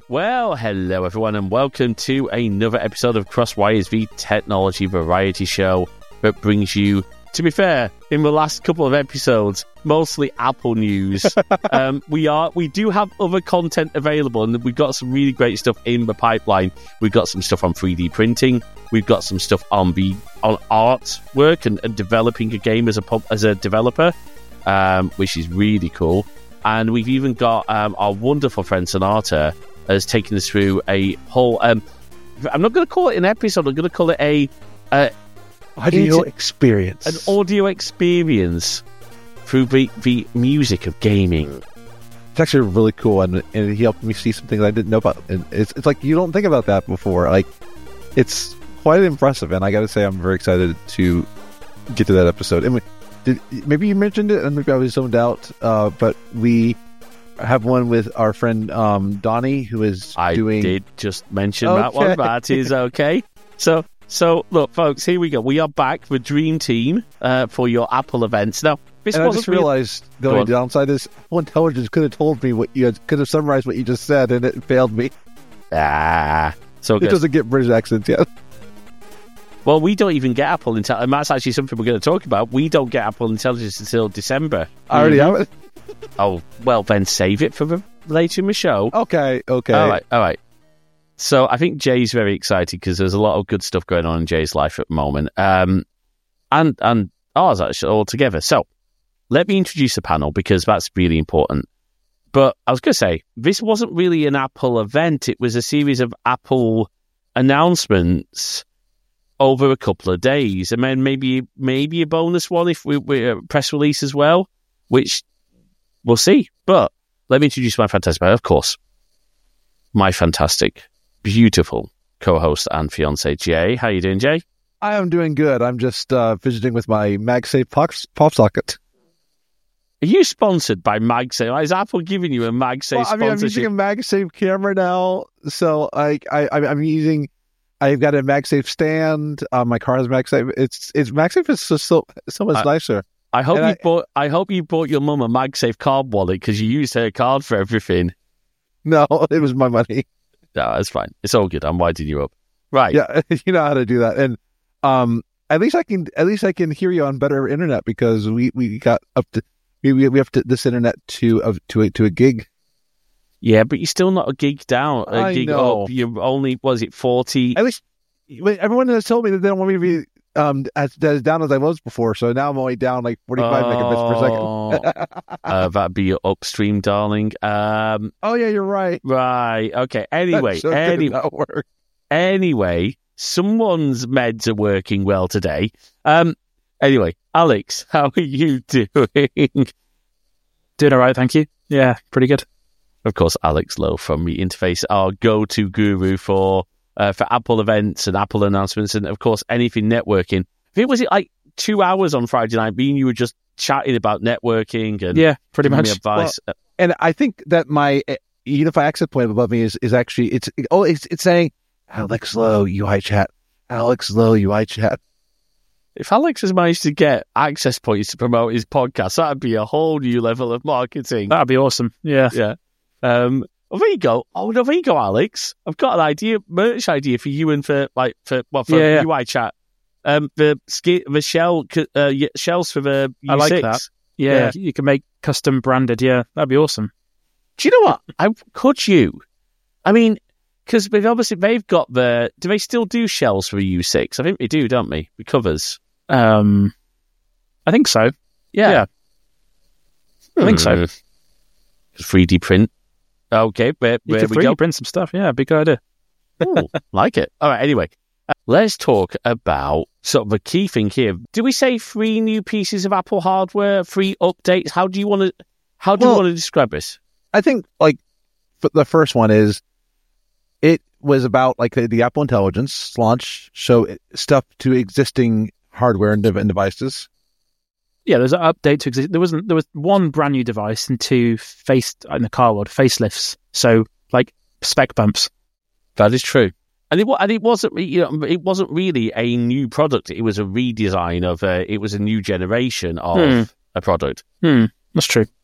Well, hello everyone, and welcome to another episode of Crosswires, the technology variety show that brings you, to be fair, in the last couple of episodes, mostly Apple news. We do have other content available, and we've got some really great stuff in the pipeline. We've got some stuff on 3D printing. We've got some stuff on artwork and developing a game as a developer, which is really cool. And we've even got our wonderful friend Sonata has taken us through a whole... I'm not going to call it an episode. I'm going to call it a... audio experience. An audio experience through the music of gaming. It's actually really cool, and he helped me see some things I didn't know about. And it's like, you don't think about that before. Like, it's quite impressive, and I got to say, I'm very excited to get to that episode. And maybe you mentioned it, and maybe I was zoned out, but we have one with our friend Donnie, who is doing... I did just mention that one. That is okay. So, look, folks, here we go. We are back, the Dream Team, for your Apple events. Now, I just realized the only downside is Apple Intelligence could have told me could have summarized what you just said, and it failed me. So it doesn't get British accents yet. Well, we don't even get Apple Intelligence, and that's actually something we're going to talk about. We don't get Apple Intelligence until December. I already have it. Oh, well, then save it for later in the show. Okay. All right. So I think Jay's very excited because there's a lot of good stuff going on in Jay's life at the moment, and ours actually all together. So let me introduce the panel because that's really important. But I was going to say, this wasn't really an Apple event. It was a series of Apple announcements over a couple of days, and then maybe a bonus one if we press release as well, which we'll see. But let me introduce my fantastic, of course, my fantastic, beautiful co-host and fiance, Jay. How you doing, Jay? I am doing good. I'm just visiting with my MagSafe pop socket. Are you sponsored by MagSafe? Is Apple giving you a MagSafe sponsorship? I'm using a MagSafe camera now, so I'm using... I've got a MagSafe stand. My car has MagSafe. It's MagSafe is so much nicer. I hope you bought your mum a MagSafe card wallet because you used her card for everything. No, it was my money. No, that's fine. It's all good. I'm winding you up. Right. Yeah, you know how to do that. And at least I can hear you on better internet because we got up to we have to this internet to a gig. Yeah, but you're still not a gig down. I know. Up. You're only, was it 40? At least everyone has told me that they don't want me to be as down as I was before. So now I'm only down like 45 megabits per second. That'd be your upstream, darling. Oh yeah, you're right. Right. Okay. Anyway, anyway, someone's meds are working well today. Anyway, Alex, how are you doing? Doing all right, thank you. Yeah, pretty good. Of course, Alex Lowe from the Interface, our go-to guru for Apple events and Apple announcements, and of course anything networking. I think was it like 2 hours on Friday night? Me and you were just chatting about networking and yeah, pretty much advice. Well, and I think that my Unify access point above me is actually it's saying Alex Lowe UI chat. Alex Lowe UI chat. If Alex has managed to get access points to promote his podcast, that'd be a whole new level of marketing. That'd be awesome. Yeah. There you go. Oh, no, there you go, Alex. I've got an merch idea for you and for UI chat. The shells for the U6. I like that. Yeah, you can make custom branded. Yeah, that'd be awesome. Do you know what? Could you? I mean, because they've got do they still do shells for the U6? I think they do, don't they? The covers. I think so. Yeah. I think so. 3D print. Okay, where you can 3D print some stuff. Yeah, big idea. Ooh, like it. All right, anyway. Let's talk about sort of a key thing here. Do we say 3 new pieces of Apple hardware, 3 updates? How do you want to describe this? I think the first one is it was about the Apple Intelligence launch, so stuff to existing hardware and devices. Yeah, there's an update to exist. There was 1 brand new device and 2 in the car world facelifts. So spec bumps. That is true. And it wasn't really a new product. It was a redesign of it was a new generation of a product. That's true.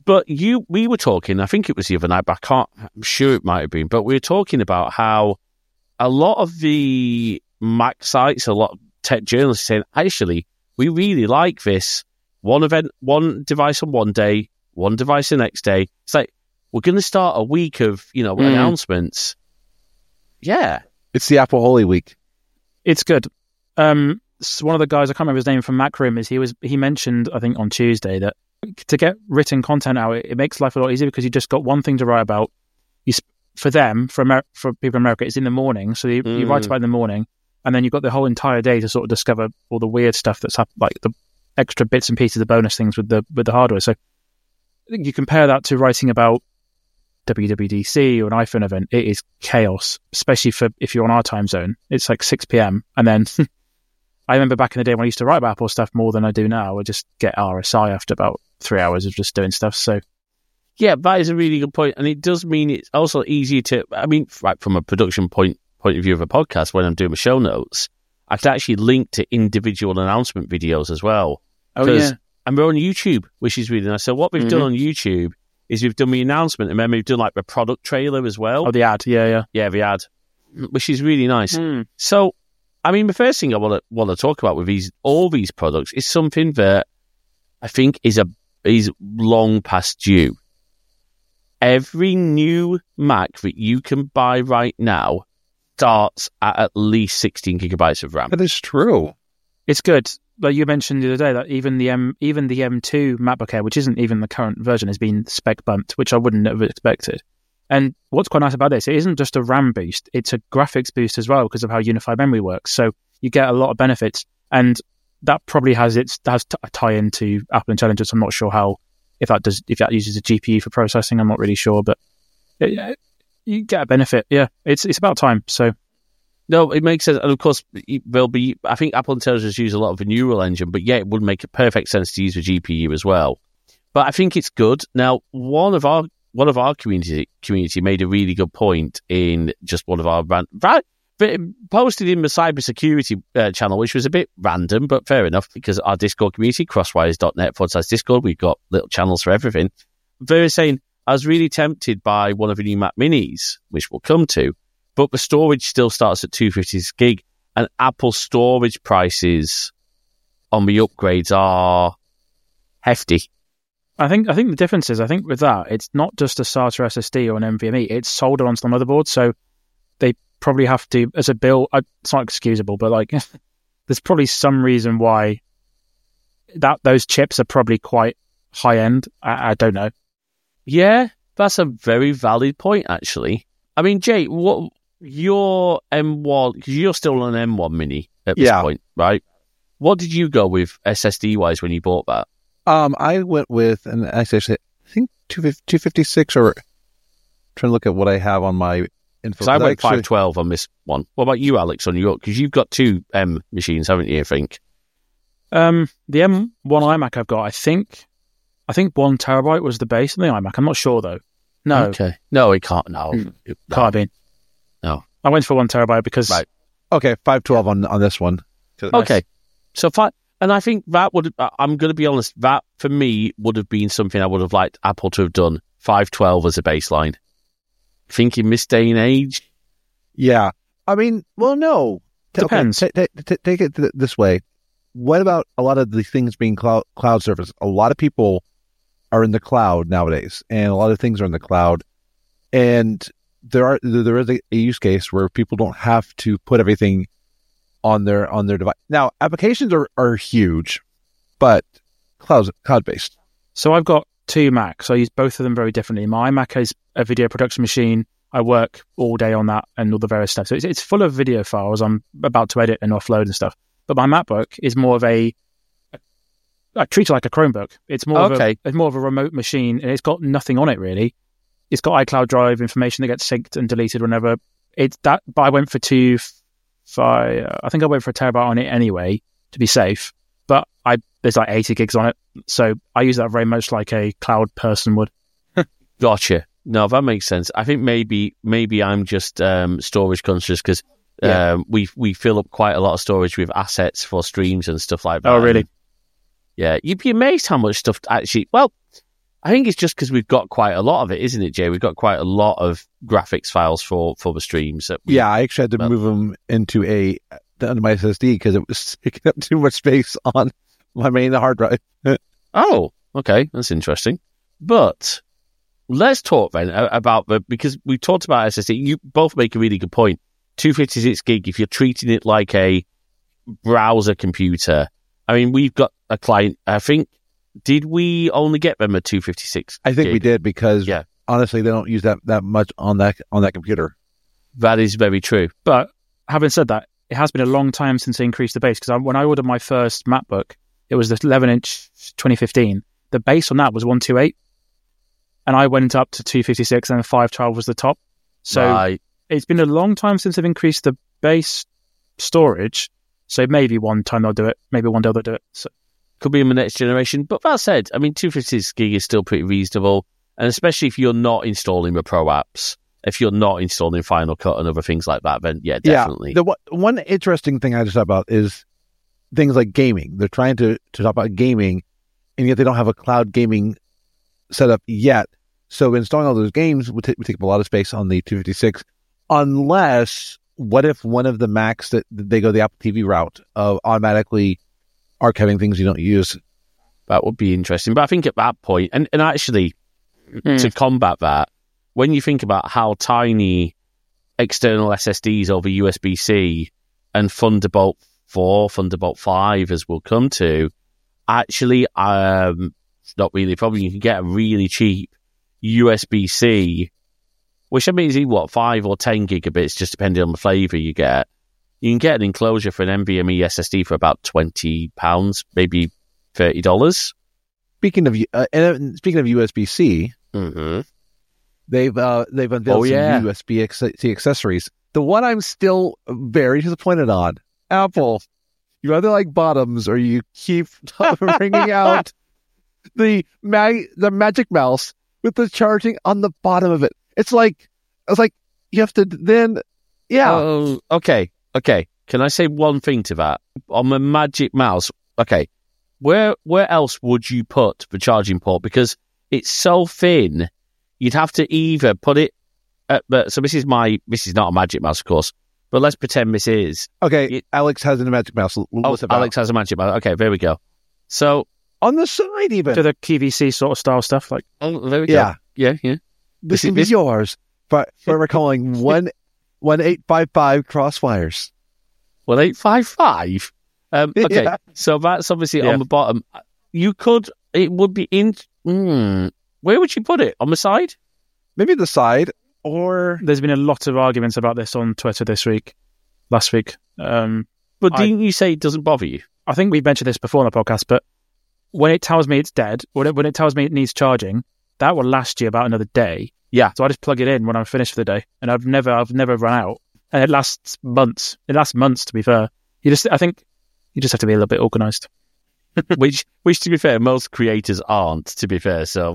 But we were talking, I think it was the other night, but I'm sure it might have been, but we were talking about how a lot of the Mac sites, a lot of tech journalists saying, actually, we really like this. One device on one day, one device the next day. It's like, we're going to start a week of, announcements. Yeah. It's the Apple Holy Week. It's good. So one of the guys, I can't remember his name, from Macroom, he mentioned, I think on Tuesday, that to get written content out, it makes life a lot easier because you just got one thing to write about. For people in America, it's in the morning, so you write about it in the morning, and then you've got the whole entire day to sort of discover all the weird stuff that's happened, like the extra bits and pieces, the bonus things with the hardware. So I think you compare that to writing about WWDC or an iPhone event, it is chaos, especially if you're on our time zone. It's like 6 p.m. and then I remember back in the day when I used to write about Apple stuff more than I do now. I just get RSI after about 3 hours of just doing stuff. So yeah, that is a really good point, and it does mean it's also easier to. I mean, right from a production point of view of a podcast, when I'm doing my show notes, I can actually link to individual announcement videos as well. Oh yeah, and we're on YouTube, which is really nice. So what we've done on YouTube is we've done the announcement, and then we've done like the product trailer as well. Oh, the ad, yeah, the ad, which is really nice. So, I mean, the first thing I want to talk about with all these products is something that I think is long past due. Every new Mac that you can buy right now starts at least 16 gigabytes of RAM. That is true. It's good. Like you mentioned the other day, that even the M2 MacBook Air, which isn't even the current version, has been spec bumped, which I wouldn't have expected. And what's quite nice about this, it isn't just a RAM boost, it's a graphics boost as well because of how unified memory works. So you get a lot of benefits, and that probably has a tie into Apple Intelligence. I'm not sure if that uses a GPU for processing. I'm not really sure, but you get a benefit. Yeah, it's about time. So. No, it makes sense. And of course, I think Apple Intelligence use a lot of the neural engine, but yeah, it would make perfect sense to use the GPU as well. But I think it's good. Now, one of our community made a really good point in just one of our posted in the cybersecurity channel, which was a bit random, but fair enough, because our Discord community, crosswires.net/Discord, we've got little channels for everything. They're saying, I was really tempted by one of the new Mac Minis, which we'll come to, but the storage still starts at 256 gig, and Apple storage prices on the upgrades are hefty. I think the difference is, with that, it's not just a SATA SSD or an NVMe, it's soldered onto the motherboard, so they probably have to, as a bill, it's not excusable, but like, there's probably some reason why those chips are probably quite high-end. I don't know. Yeah, that's a very valid point, actually. I mean, Jay, what your M1, because you're still on an M1 Mini at this point, right? What did you go with SSD-wise when you bought that? I went with an actually, I think 256, or trying to look at what I have on my info. So I went 512 on this one. What about you, Alex, on your? Because you've got two M machines, haven't you? I think. The M1 iMac I've got, I think 1 terabyte was the base of the iMac. I'm not sure though. No. Okay. No, it can't. No. Can't be. No. I went for 1 terabyte because. Right. Okay, 512 on this one. Okay. So and I think that would, I'm going to be honest, that for me would have been something I would have liked Apple to have done. 512 as a baseline. Think in this day and age? Yeah. I mean, well, no. Depends. Okay, take it this way. What about a lot of the things being cloud service? A lot of people are in the cloud nowadays, and a lot of things are in the cloud. And there is a use case where people don't have to put everything on their device. Now, applications are huge, but cloud-based. So I've got two Macs. I use both of them very differently. My iMac is a video production machine. I work all day on that and all the various stuff. So it's full of video files I'm about to edit and offload and stuff. But my MacBook is more of I treat it like a Chromebook. It's more of a remote machine, and it's got nothing on it really. It's got iCloud Drive information that gets synced and deleted whenever. But I went for I think I went for a terabyte on it anyway to be safe. But there's like 80 gigs on it, so I use that very much like a cloud person would. Gotcha. No, that makes sense. I think maybe I'm just storage conscious because we fill up quite a lot of storage with assets for streams and stuff like that. Oh, really? Yeah, you'd be amazed how much stuff actually. Well, I think it's just because we've got quite a lot of it, isn't it, Jay? We've got quite a lot of graphics files for the streams. Yeah, I actually had to move them into under my SSD because it was taking up too much space on my main hard drive. Oh, okay, that's interesting. But let's talk then about because we talked about SSD. You both make a really good point. 256 gig, if you're treating it like a browser computer, I mean, we've got a client, I think, did we only get them a 256 I think gig? We did because honestly, they don't use that much on that computer. That is very true. But having said that, it has been a long time since they increased the base, because when I ordered my first MacBook, it was the 11-inch 2015. The base on that was 128, and I went up to 256, and 512 was the top. So It's been a long time since they've increased the base storage. So maybe one time they'll do it. Maybe one day they'll do it. So could be in the next generation. But that said, I mean, 256 gig is still pretty reasonable, and especially if you're not installing the pro apps. If you're not installing Final Cut and other things like that, then yeah, definitely. Yeah, one interesting thing I just thought about is things like gaming. They're trying to talk about gaming, and yet they don't have a cloud gaming setup yet. So installing all those games would take up a lot of space on the 256, unless, what if one of the Macs that they go the Apple TV route of automatically archiving things you don't use? That would be interesting. But I think at that point, and actually, to combat that, when you think about how tiny external SSDs over USB-C and Thunderbolt 4, Thunderbolt 5, as we'll come to, actually, not really a problem. You can get a really cheap USB-C, which I mean is 5 or 10 gigabits, just depending on the flavour you get. You can get an enclosure for an NVMe SSD for about £20, maybe $30. Speaking of USB-C, they've unveiled some new USB-C accessories. The one I'm still very disappointed on, Apple, you either like bottoms or you keep bringing out the Magic Mouse with the charging on the bottom of it. It's like you have to then, Oh, okay. Can I say one thing to that? On the Magic Mouse, okay, where else would you put the charging port? Because it's so thin, you'd have to either put it so this is not a Magic Mouse, of course, but let's pretend this is. Okay, Alex has a Magic Mouse. Alex has a Magic Mouse. Okay, there we go. So on the side, even to the QVC sort of style stuff, like there we go. Yeah. This is yours, but we're calling 1855 crosswires. 1855. Okay, so that's obviously on the bottom. It would be in. Where would you put it? On the side? Maybe the side, or there's been a lot of arguments about this on Twitter last week. But didn't you say it doesn't bother you? I think we mentioned this before on the podcast, but when it tells me it's dead, when it tells me it needs charging, that will last you about another day. Yeah. So I just plug it in when I'm finished for the day, and I've never run out. And it lasts months. To be fair. I think you just have to be a little bit organised. which, to be fair, most creators aren't. To be fair, so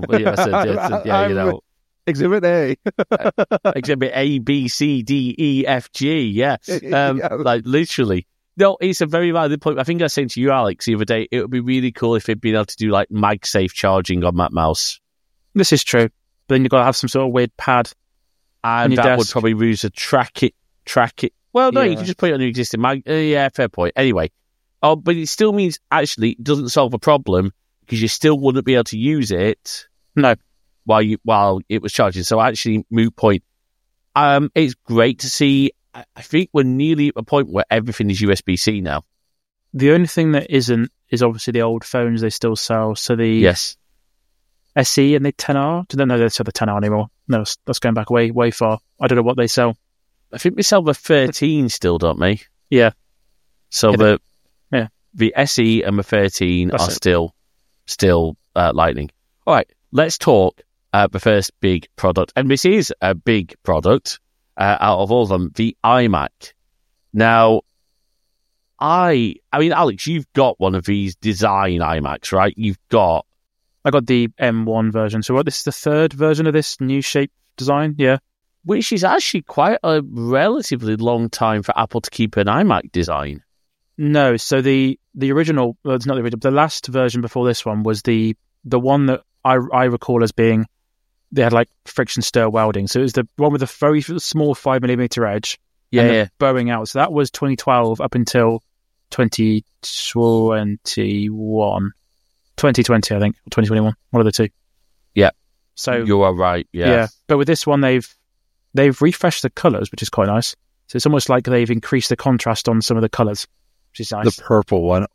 Exhibit A, Exhibit A, B, C, D, E, F, G. Yeah, like literally. No, it's a very valid point. I think I was saying to you, Alex, the other day, it would be really cool if they'd been able to do like MagSafe charging on that mouse. This is true, but then you've got to have some sort of weird pad, and that would probably use to track it. Well, no, you can just put it on your existing mag. Yeah, fair point. Anyway, but it still means actually it doesn't solve a problem because you still wouldn't be able to use it. No, while it was charging. So actually, moot point. It's great to see. I think we're nearly at a point where everything is USB-C now. The only thing that isn't is obviously the old phones they still sell. So the SE and the 10R. I don't know if they sell the 10R anymore. No, that's going back way far. I don't know what they sell. I think they sell the 13 still, don't they? Yeah. So the SE and the 13 are still Lightning. All right, let's talk the first big product. And this is a big product out of all of them, the iMac. Now, I mean, Alex, you've got one of these design iMacs, right? I got the M1 version. So this is the third version of this new shape design, yeah. Which is actually quite a relatively long time for Apple to keep an iMac design. No, so the original, well, it's not the original, the last version before this one was the one that I recall as being they had like friction stir welding. So it was the one with the very small 5mm edge. Yeah. Bowing out. So that was 2012 up until 2020, I think, or 2021, one of the two. Yeah. So you are right. Yeah. But with this one, they've refreshed the colours, which is quite nice. So it's almost like they've increased the contrast on some of the colours, which is nice. The purple one.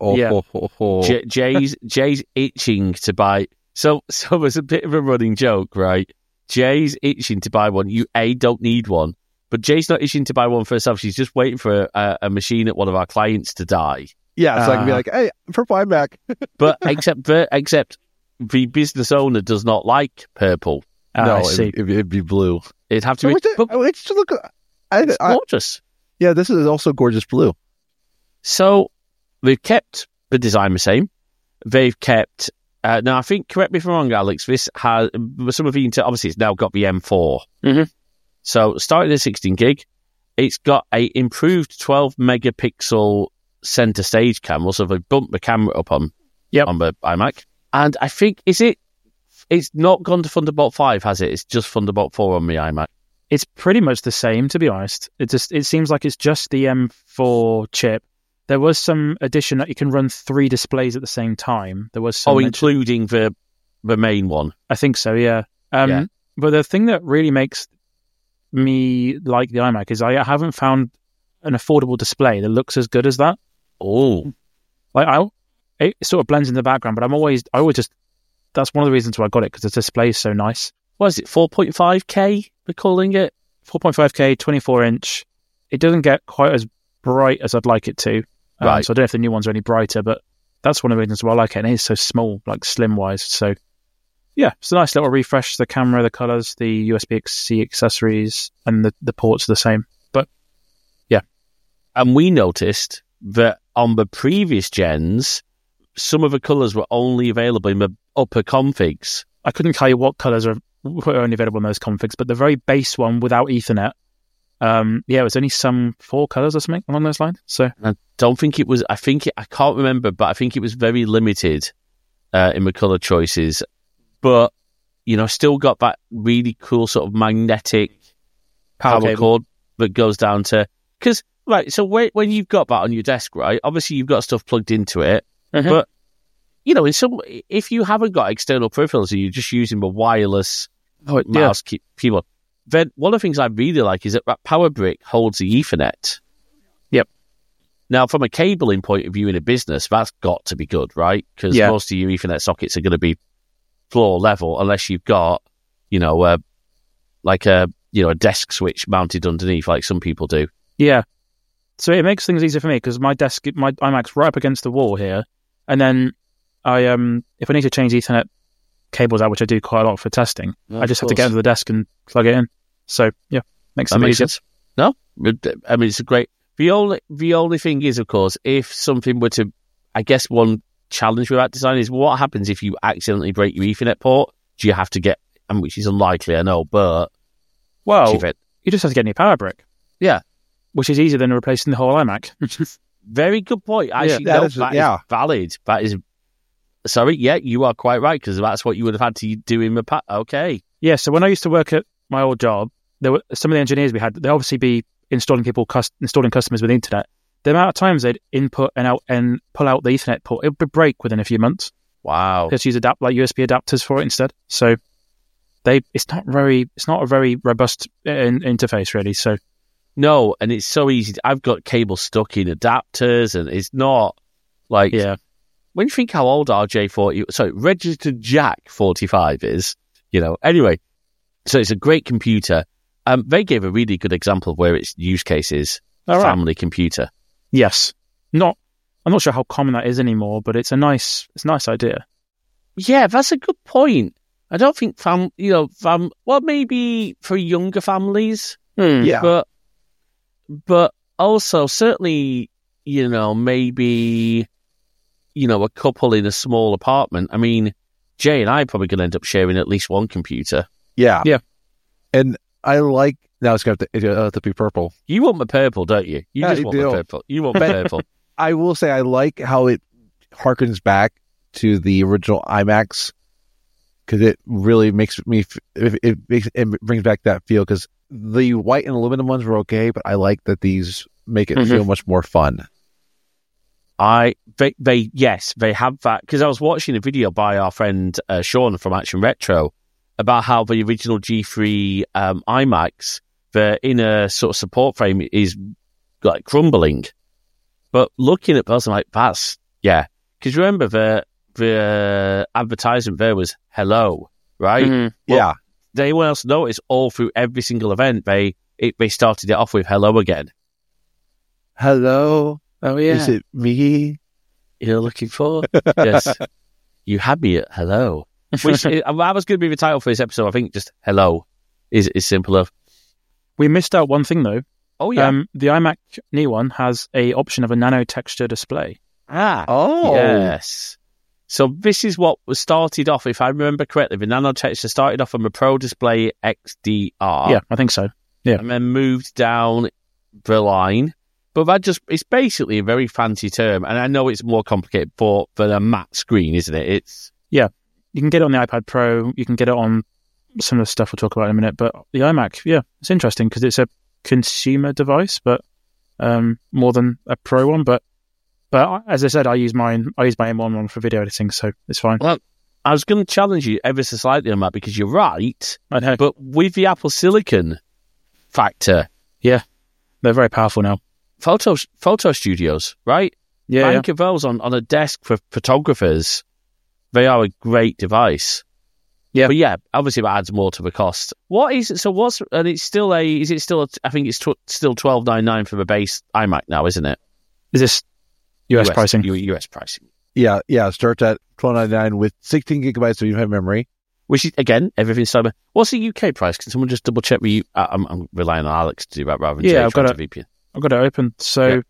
Jay's itching to buy. So it's a bit of a running joke, right? Jay's itching to buy one. You don't need one, but Jay's not itching to buy one for herself. She's just waiting for a machine at one of our clients to die. Yeah, so I can be like, hey, purple iMac. But except the business owner does not like purple. No, it'd be blue. It'd have to be. It's look. It's gorgeous. Yeah, this is also gorgeous blue. So they've kept the design the same. They've kept. Now, I think, correct me if I'm wrong, Alex, this has some of the Intel, obviously it's now got the M4. Mm-hmm. So starting at 16 gig, it's got a improved 12 megapixel center stage camera. So they bumped the camera up on the iMac. And I think, it's not gone to Thunderbolt 5, has it? It's just Thunderbolt 4 on the iMac. It's pretty much the same, to be honest. It seems like it's just the M4 chip. There was some addition that you can run 3 displays at the same time. There was some including the main one. I think so, yeah. But the thing that really makes me like the iMac is I haven't found an affordable display that looks as good as that. Oh, like it sort of blends in the background, but I always just that's one of the reasons why I got it, because the display is so nice. What is it? 4.5K? We're calling it 4.5K, 24-inch. It doesn't get quite as bright as I'd like it to. Right. So I don't know if the new ones are any brighter, but that's one of the reasons why I like it. And it is so small, like slim-wise. So, yeah, it's a nice little refresh. The camera, the colours, the USB-C accessories, and the ports are the same. But, yeah. And we noticed that on the previous gens, some of the colours were only available in the upper configs. I couldn't tell you what colours were only available in those configs, but the very base one without Ethernet, it was only some 4 colours or something along those lines. So I don't think it was. I can't remember, but I think it was very limited in the colour choices. But still got that really cool sort of magnetic power cord that goes down to because right. So when you've got that on your desk, right? Obviously you've got stuff plugged into it, but if you haven't got external peripherals and you're just using the wireless mouse keyboard. Then one of the things I really like is that power brick holds the Ethernet. Yep. Now, from a cabling point of view in a business, that's got to be good, right? Because most of your Ethernet sockets are going to be floor level unless you've got, a desk switch mounted underneath like some people do. Yeah. So it makes things easier for me because my iMac's right up against the wall here. And then if I need to change Ethernet cables out, which I do quite a lot for testing, I just have to get into the desk and plug it in. So yeah, makes it easier. Sense. No, I mean it's a great. The only thing is, of course, if something were to, I guess one challenge with that design is what happens if you accidentally break your Ethernet port? Do you have to get, which is unlikely, I know, but you just have to get a new power brick. Yeah, which is easier than replacing the whole iMac. Very good point. Actually, that is valid. That is. Sorry, you are quite right because that's what you would have had to do in the past. Okay. Yeah, so when I used to work at my old job, there were some of the engineers we had. They'd obviously be installing customers with the internet. The amount of times they'd input and out and pull out the Ethernet port, it would break within a few months. Wow. Just use USB adapters for it instead. So it's not a very robust interface really. So no, and it's so easy. I've got cables stuck in adapters, and it's not like When you think how old registered Jack 45 is, Anyway, so it's a great computer. They gave a really good example of where its use case is. Family computer. Yes. I'm not sure how common that is anymore, but it's a nice idea. Yeah, that's a good point. I don't think maybe for younger families. Yeah. But also certainly, maybe, a couple in a small apartment. I mean, Jay and I are probably going to end up sharing at least one computer. Yeah. Yeah. And I like, now it's going to have to be purple. You want the purple, don't you? You want the purple. You want the purple. I will say I like how it harkens back to the original iMacs because it really makes me it brings back that feel. Because the white and aluminum ones were okay, but I like that these make it feel much more fun. They have that, because I was watching a video by our friend Sean from Action Retro about how the original G3 iMacs, the inner sort of support frame is like crumbling. But looking at those, I'm like, that's because remember the advertisement there was hello, right? Mm-hmm. Well, did anyone else notice all through every single event they started it off with hello again? Hello. Oh yeah. Is it me you're looking for? Yes. You had me at hello. Which that was going to be the title for this episode. I think just hello is simpler. We missed out one thing though. Oh yeah. The iMac new one has a option of a nano texture display. Oh yes. So this is what was started off, if I remember correctly, the nano texture started off on the Pro Display XDR. Yeah, I think so. Yeah. And then moved down the line. But it's basically a very fancy term, and I know it's more complicated for a matte screen, isn't it? You can get it on the iPad Pro, you can get it on some of the stuff we'll talk about in a minute, but the iMac, it's interesting because it's a consumer device, but more than a Pro one. But as I said, I use my M1 one for video editing, so it's fine. Well, I was going to challenge you ever so slightly on that, because you're right. I know. But with the Apple Silicon factor, they're very powerful now. Photo studios, right? Bank of those on a desk for photographers. They are a great device. Yeah. But obviously that adds more to the cost. What is it? So and it's still I think it's still $12.99 for the base iMac now, isn't it? Is this US pricing? US pricing. Yeah. Starts at $12.99 with 16 gigabytes of UFS memory. Which is, again, everything's cyber. What's the UK price? Can someone just double check with you? I'm relying on Alex to do that rather than I've got it. VPN. I've got it open. So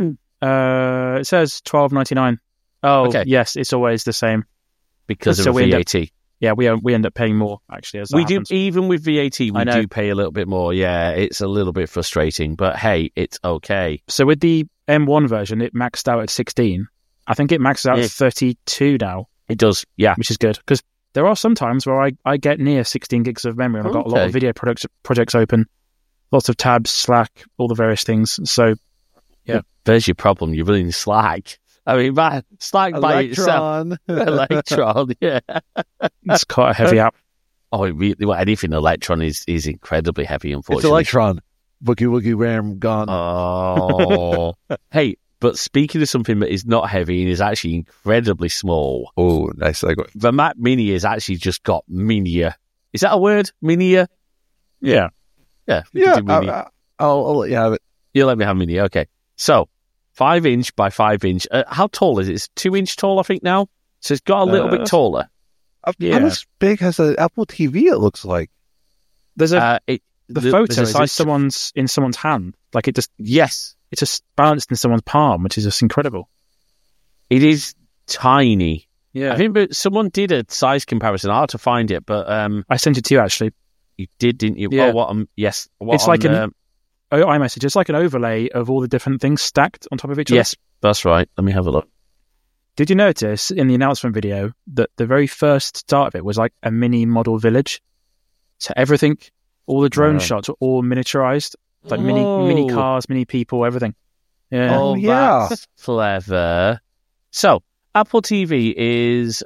it says $12.99. Oh, okay. Yes, it's always the same because of VAT. We end up paying more, actually. As we happens. do, even with VAT, we do pay a little bit more. Yeah, it's a little bit frustrating, but hey, it's okay. So with the M1 version, it maxed out at 16. I think it maxes out at 32 now. It does, yeah. Which is good, because there are some times where I get near 16 gigs of memory, and I've got a lot of video projects open, lots of tabs, Slack, all the various things. So, yeah. There's your problem. You're running Slack. I mean, Slack by itself. Electron, yeah. It's quite a heavy app. Oh, anything Electron is incredibly heavy, unfortunately. It's Electron. Boogie Woogie RAM gone. Oh. Hey, but speaking of something that is not heavy and is actually incredibly small. Oh, nice segue. The Mac Mini has actually just got minier. Is that a word? Minier? Yeah. Yeah. I'll let you have it. You'll let me have mini. Okay. So, 5-inch by 5-inch. How tall is it? It's 2-inch tall, I think, now. So it's got a little bit taller. How much big has an Apple TV, it looks like? There's the photo is like in someone's hand. Like it just... Yes. It's just balanced in someone's palm, which is just incredible. It is tiny. Yeah. I think someone did a size comparison. Hard to find it, but... I sent it to you, actually. You did, didn't you? Yeah. Yes. It's like iMessage. It's like an overlay of all the different things stacked on top of each other. Yes, that's right. Let me have a look. Did you notice in the announcement video that the very first start of it was like a mini model village? So everything, all the drone shots are all miniaturized. Like mini cars, mini people, everything. Yeah. Oh, yeah. That's clever. So, Apple TV is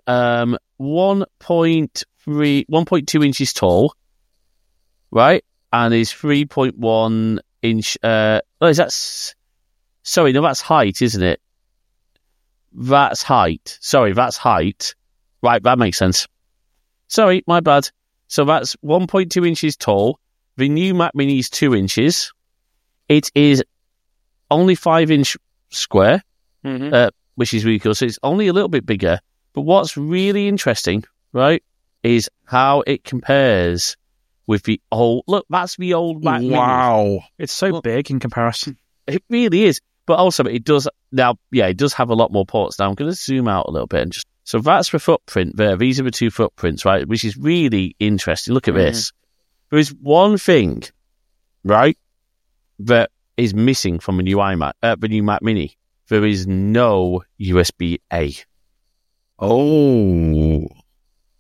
1.2 inches tall, right? And is 3.1 inch. That's height, isn't it? That's height. Sorry, that's height. Right, that makes sense. Sorry, my bad. So that's 1.2 inches tall. The new Mac Mini is 2 inches. It is only 5-inch square, which is really cool. So it's only a little bit bigger. But what's really interesting, right, is how it compares with the old... Look, that's the old Mac Mini. Wow. It's so big in comparison. It really is. But also, it does... Now, yeah, it does have a lot more ports. Now, I'm going to zoom out a little bit and just... So that's the footprint there. These are the two footprints, right, which is really interesting. Look at this. There is one thing, right, that is missing from the new Mac Mini. There is no USB-A. Oh.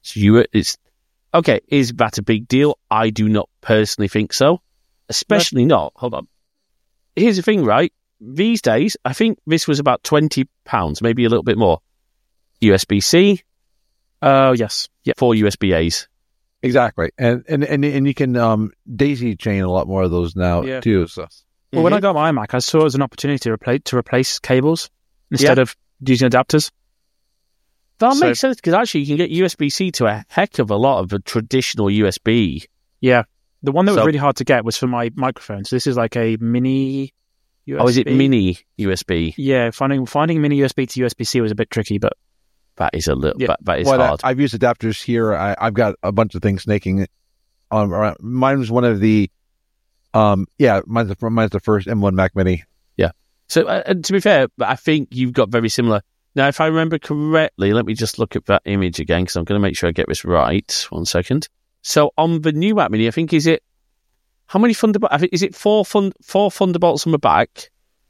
So it's okay. Is that a big deal? I do not personally think so. Especially not. Hold on. Here's the thing, right? These days, I think this was about £20, maybe a little bit more. USB-C. Yes. Yeah. 4 USB-A's. Exactly, and you can daisy chain a lot more of those now too. So, well, when I got my iMac, I saw it as an opportunity to replace cables instead of using adapters. That makes sense because actually you can get USB-C to a heck of a lot of a traditional USB. Yeah, the one that was really hard to get was for my microphone. So this is like a mini USB. Oh, is it mini USB? Yeah, finding mini USB to USB-C was a bit tricky, but. That is a little. That is hard. I've used adapters here. I've got a bunch of things snaking. Mine was one of the. Mine's the first M1 Mac Mini. Yeah. So to be fair, I think you've got very similar. Now, if I remember correctly, let me just look at that image again because I'm going to make sure I get this right. 1 second. So on the new Mac Mini, I think how many Thunderbolts? I think is it four Thunderbolts on the back?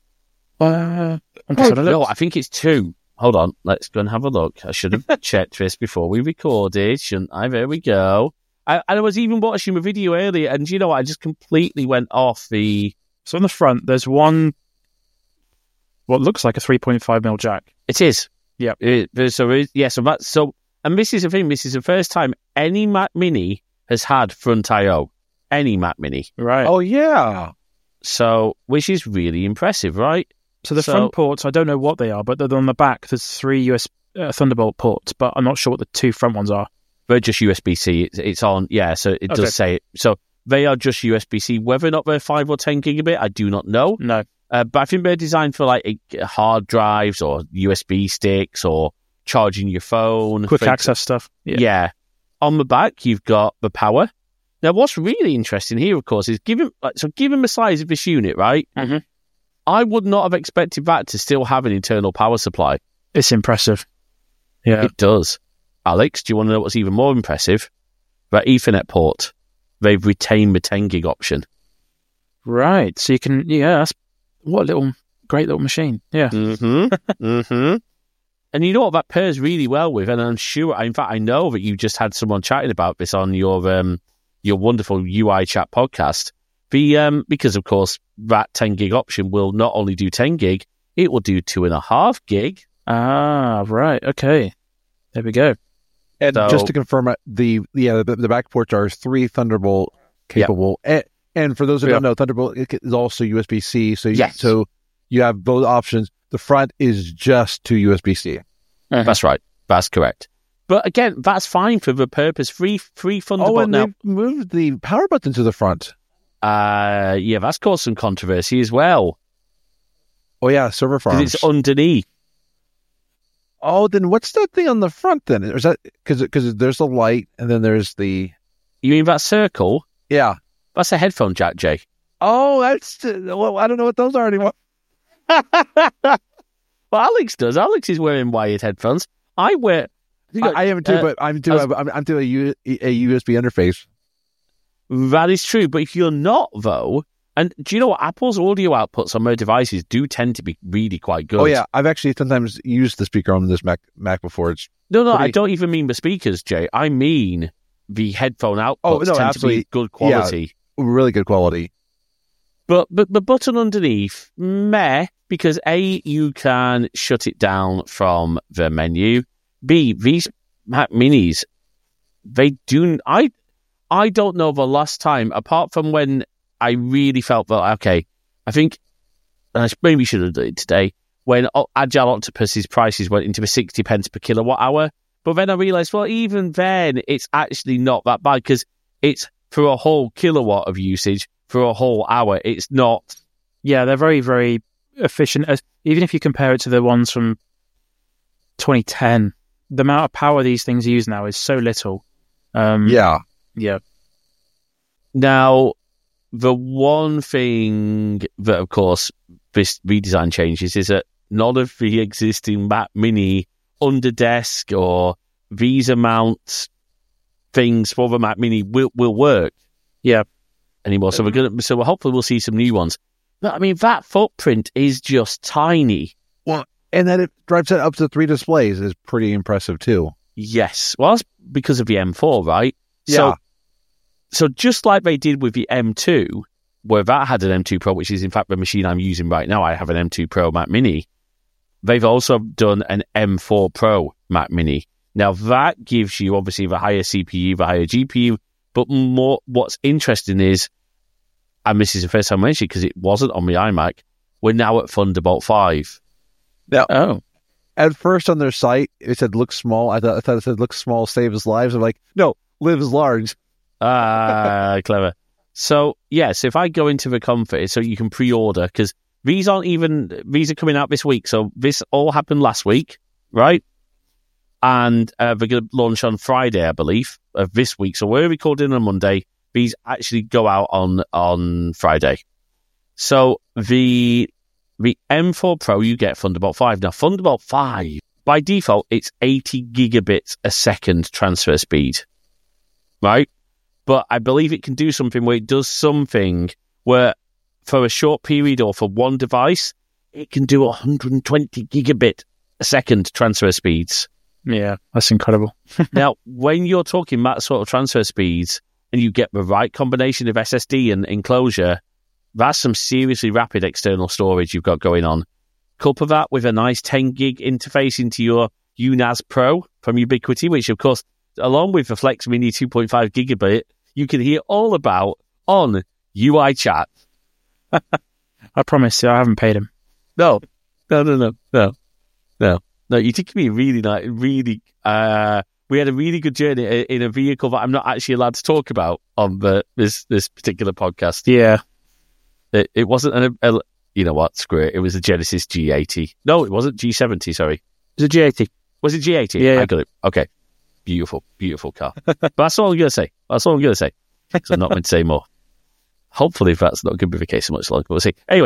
No, I think it's 2. Hold on, let's go and have a look. I should have checked this before we recorded, shouldn't I? There we go. I was even watching a video earlier, and you know what? I just completely went off the... So on the front, there's one, what looks like a 3.5mm jack. It is. Yeah. And this is the thing, this is the first time any Mac Mini has had front I/O. Any Mac Mini. Right. Oh, yeah. So, which is really impressive, right? So the front ports, I don't know what they are, but on the back, there's 3 Thunderbolt ports, but I'm not sure what the 2 front ones are. They're just USB-C. It's on, so it does say it. So they are just USB-C. Whether or not they're 5 or 10 gigabit, I do not know. No. But I think they're designed for like hard drives or USB sticks or charging your phone. Quick access stuff. Yeah. On the back, you've got the power. Now, what's really interesting here, of course, is given the size of this unit, right? Mm-hmm. I would not have expected that to still have an internal power supply. It's impressive. Yeah. It does. Alex, do you want to know what's even more impressive? That Ethernet port. They've retained the 10 gig option. Right. So you can, that's what a great little machine. Yeah. Mm-hmm. Mm-hmm. And you know what? That pairs really well with, and I'm sure, in fact, I know that you just had someone chatting about this on your wonderful UI chat podcast. Because, of course, that 10 gig option will not only do 10 gig, it will do 2.5 gig. Ah, right. Okay. There we go. And just to confirm, the back ports are 3 Thunderbolt capable. Yep. And for those who don't know, Thunderbolt is also USB-C. So you have both options. The front is just to USB-C. Uh-huh. That's right. That's correct. But again, that's fine for the purpose. Free Thunderbolt and now. They've moved the power button to the front. That's caused some controversy as well. Oh yeah, server farms. Because it's underneath. Oh, then what's that thing on the front then? Is that because there's a light and then there's the... You mean that circle? Yeah. That's a headphone jack, Jay. Oh, well, I don't know what those are anymore. Well, Alex does. Alex is wearing wired headphones. I am too, but I'm doing a USB interface. That is true, but if you're not, though, and do you know what? Apple's audio outputs on their devices do tend to be really quite good. Oh, yeah. I've actually sometimes used the speaker on this Mac before. I don't even mean the speakers, Jay. I mean the headphone outputs tend to be good quality. Yeah, really good quality. But the button underneath, meh, because A, you can shut it down from the menu. B, these Mac Minis, they do... I don't know the last time, apart from when I really felt that, okay, I think, and I maybe should have done it today, when Agile Octopus's prices went into the 60 pence per kilowatt hour. But then I realised, well, even then, it's actually not that bad because it's for a whole kilowatt of usage for a whole hour. It's not. Yeah, they're very, very efficient. Even if you compare it to the ones from 2010, the amount of power these things use now is so little. Yeah. Now, the one thing that, of course, this redesign changes is that none of the existing Mac Mini underdesk or Visa mount things for the Mac Mini will work. Yeah. Anymore. So hopefully we'll see some new ones. But I mean, that footprint is just tiny. Well, and that it drives it up to 3 displays is pretty impressive too. Yes. Well, that's because of the M4, right? Yeah. So just like they did with the M2, where that had an M2 Pro, which is in fact the machine I'm using right now. I have an M2 Pro Mac Mini. They've also done an M4 Pro Mac Mini. Now that gives you obviously the higher CPU, the higher GPU, but more. What's interesting is, and this is the first time I mentioned because it wasn't on the iMac, we're now at Thunderbolt 5. Now, at first on their site, it said "look small." I thought it said "look small, saves lives." I'm like, no, lives large. Clever. So yes, if I go into the Comfort, so you can pre-order because these are coming out this week. So this all happened last week, right? And they're going to launch on Friday, I believe, of this week. So we're recording on Monday. These actually go out on Friday. So the M4 Pro, you get Thunderbolt 5. Now, Thunderbolt 5, by default, it's 80 gigabits a second transfer speed, right? But I believe it can do something where it does something where for a short period or for one device, it can do 120 gigabit a second transfer speeds. Yeah, that's incredible. Now, when you're talking that sort of transfer speeds and you get the right combination of SSD and enclosure, that's some seriously rapid external storage you've got going on. Couple that with a nice 10 gig interface into your UNAS Pro from Ubiquiti, which of course, along with the Flex Mini 2.5 gigabit, you can hear all about on UI Chat. I promise you, I haven't paid him. No. You took me really nice, we had a really good journey in a vehicle that I'm not actually allowed to talk about on this particular podcast. Yeah. It wasn't you know what, screw it. It was a Genesis G80. No, it wasn't G70, sorry. It was a G80. Was it G80? Yeah. I got it. Okay. Beautiful, beautiful car. But that's all I'm going to say. That's all I'm going to say. Because I'm not going to say more. Hopefully that's not going to be the case so much longer. We'll see. Anyway.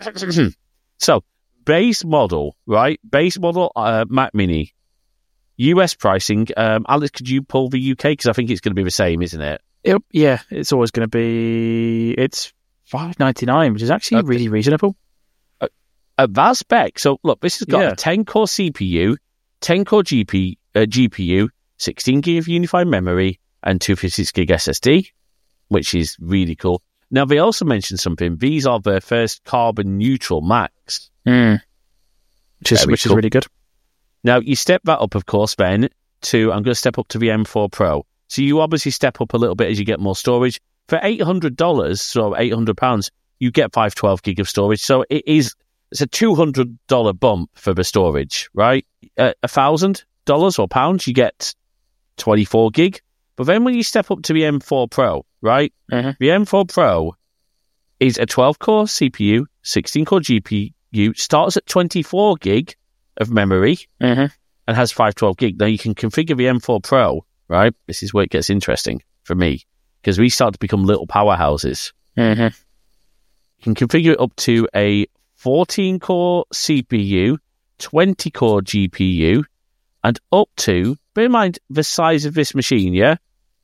So, base model, right? Base model Mac Mini. US pricing. Alex, could you pull the UK? Because I think it's going to be the same, isn't it? Yeah, it's always going to be... It's $5.99, which is actually really reasonable. At that spec. So, look, this has got a 10-core CPU, 10-core GPU, 16 gig of unified memory, and 256 gig SSD, which is really cool. Now, they also mentioned something. These are their first carbon neutral Macs. Which is really good. Now, you step that up, of course, Ben, to, I'm going to step up to the M4 Pro. So you obviously step up a little bit as you get more storage. For $800, so £800, you get 512 gig of storage. So it's a $200 bump for the storage, right? $1,000 or pounds, you get 24 gig. But then when you step up to the M4 Pro, right? The M4 Pro is a 12-core CPU, 16-core GPU, starts at 24 gig of memory, and has 512 gig. Now, you can configure the M4 Pro, right? This is where it gets interesting for me, because we start to become little powerhouses. You can configure it up to a 14-core CPU, 20-core GPU, and up to, bear in mind the size of this machine,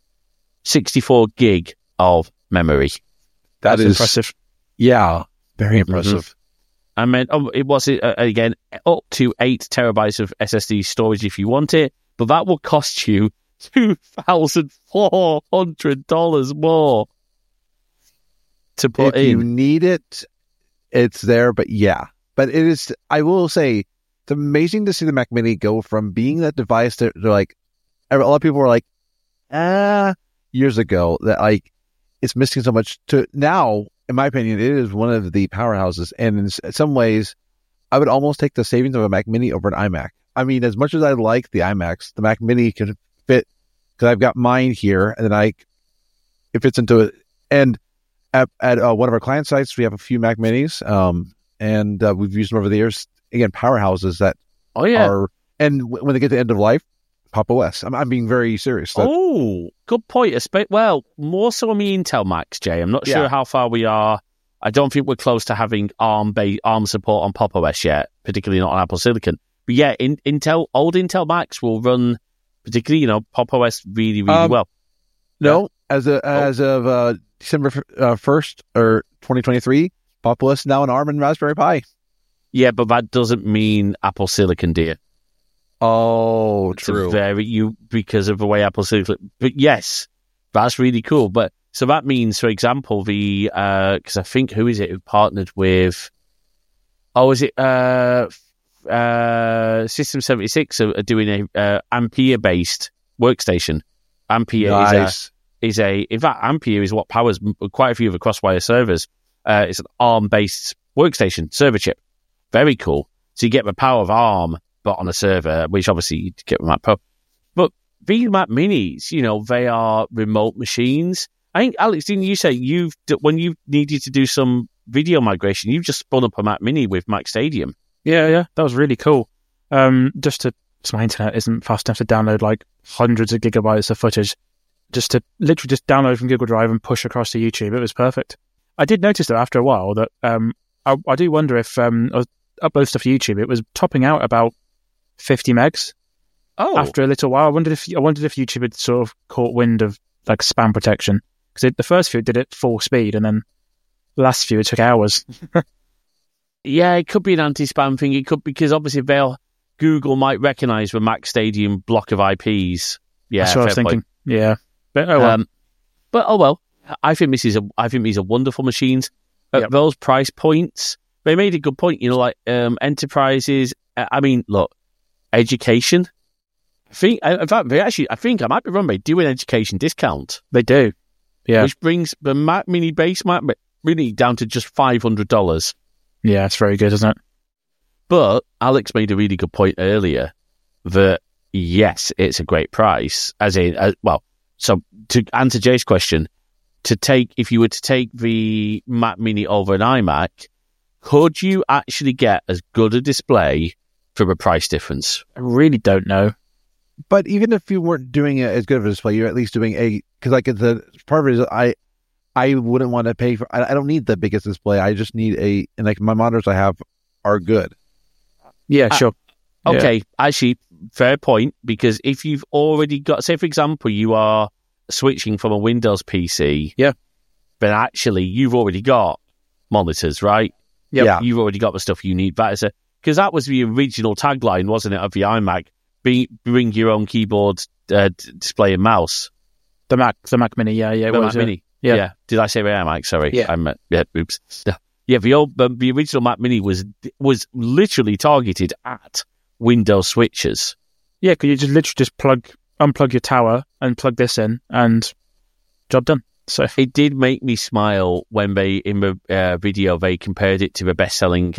64 gig of memory. That's impressive. Yeah, very impressive. I mean, it was, again, up to 8 terabytes of SSD storage if you want it, but that will cost you $2,400 more to put in. If you need it, it's there, but yeah. But it is, I will say, it's amazing to see the Mac Mini go from being that device that they're like, a lot of people were like, years ago, that like, it's missing so much, to now, in my opinion, it is one of the powerhouses. And in some ways, I would almost take the savings of a Mac Mini over an iMac. I mean, as much as I like the iMacs, the Mac Mini can fit, because I've got mine here, and then it fits into it. And at one of our client sites, we have a few Mac Minis, and we've used them over the years. Again, powerhouses that are, and when they get to end of life, Pop! OS. I'm being very serious. Good point. Well, more so on the Intel Macs, Jay. I'm not sure how far we are. I don't think we're close to having ARM support on Pop! OS yet, particularly not on Apple Silicon. But yeah, old Intel Macs will run, particularly, Pop! OS really, really well. No, as of December 1st or 2023, Pop! OS is now an ARM and Raspberry Pi. Yeah, but that doesn't mean Apple Silicon, dear. Oh, It's true. because of the way Apple Silicon. But yes, that's really cool. But so that means, for example, because I think who is it who partnered with? Oh, is it System 76 are doing a Ampere based workstation. Ampere Nice. in fact, Ampere is what powers quite a few of the Crosswire servers. It's an ARM-based workstation server chip. Very cool. So you get the power of ARM, but on a server, which obviously you get with Mac Pro. But these Mac Minis, they are remote machines. I think, Alex, didn't you say when you needed to do some video migration, you've just spun up a Mac Mini with Mac Stadium? Yeah, that was really cool. So my internet isn't fast enough to download like hundreds of gigabytes of footage. Just to literally just download from Google Drive and push across to YouTube. It was perfect. I did notice though after a while that I do wonder if I was upload stuff to YouTube, it was topping out about 50 megs. Oh, After a little while, I wondered if YouTube had sort of caught wind of like spam protection, because the first few did it full speed, and then the last few it took hours. yeah, it could be an anti-spam thing. It could, because obviously Google might recognize the Mac Stadium block of IPs. Yeah, That's what I was fair point. thinking. Yeah, but oh well. I think these are wonderful machines at Yep. those price points. They made a good point, like enterprises. I mean, look, education. I think I might be wrong. They do an education discount, They do. Yeah, which brings the Mac Mini base Mac Mini down to just $500. yeah, it's very good, isn't it? But Alex made a really good point earlier that yes, it's a great price. So to answer Jay's question, if you were to take the Mac Mini over an iMac, could you actually get as good a display for a price difference? I really don't know. But even if you weren't doing it as good of a display, you're at least doing because like the part of it is I wouldn't want to pay for. I don't need the biggest display. I just need and like my monitors I have are good. Yeah, sure. Okay, actually, fair point, because if you've already got, say for example, you are switching from a Windows PC, Yeah. then actually you've already got monitors, right? Yep. Yeah. You've already got the stuff you need. Because that was the original tagline, wasn't it, of the iMac? Bring your own keyboard, display, and mouse. The Mac Mini. Yeah, it The was. Mac Mini. Yeah. Did I say the iMac? Sorry. Yeah. Oops. Yeah. The original Mac Mini was literally targeted at Windows switchers. Yeah, because you just literally just unplug your tower and plug this in, and job done. So It did make me smile when in the video they compared it to the best-selling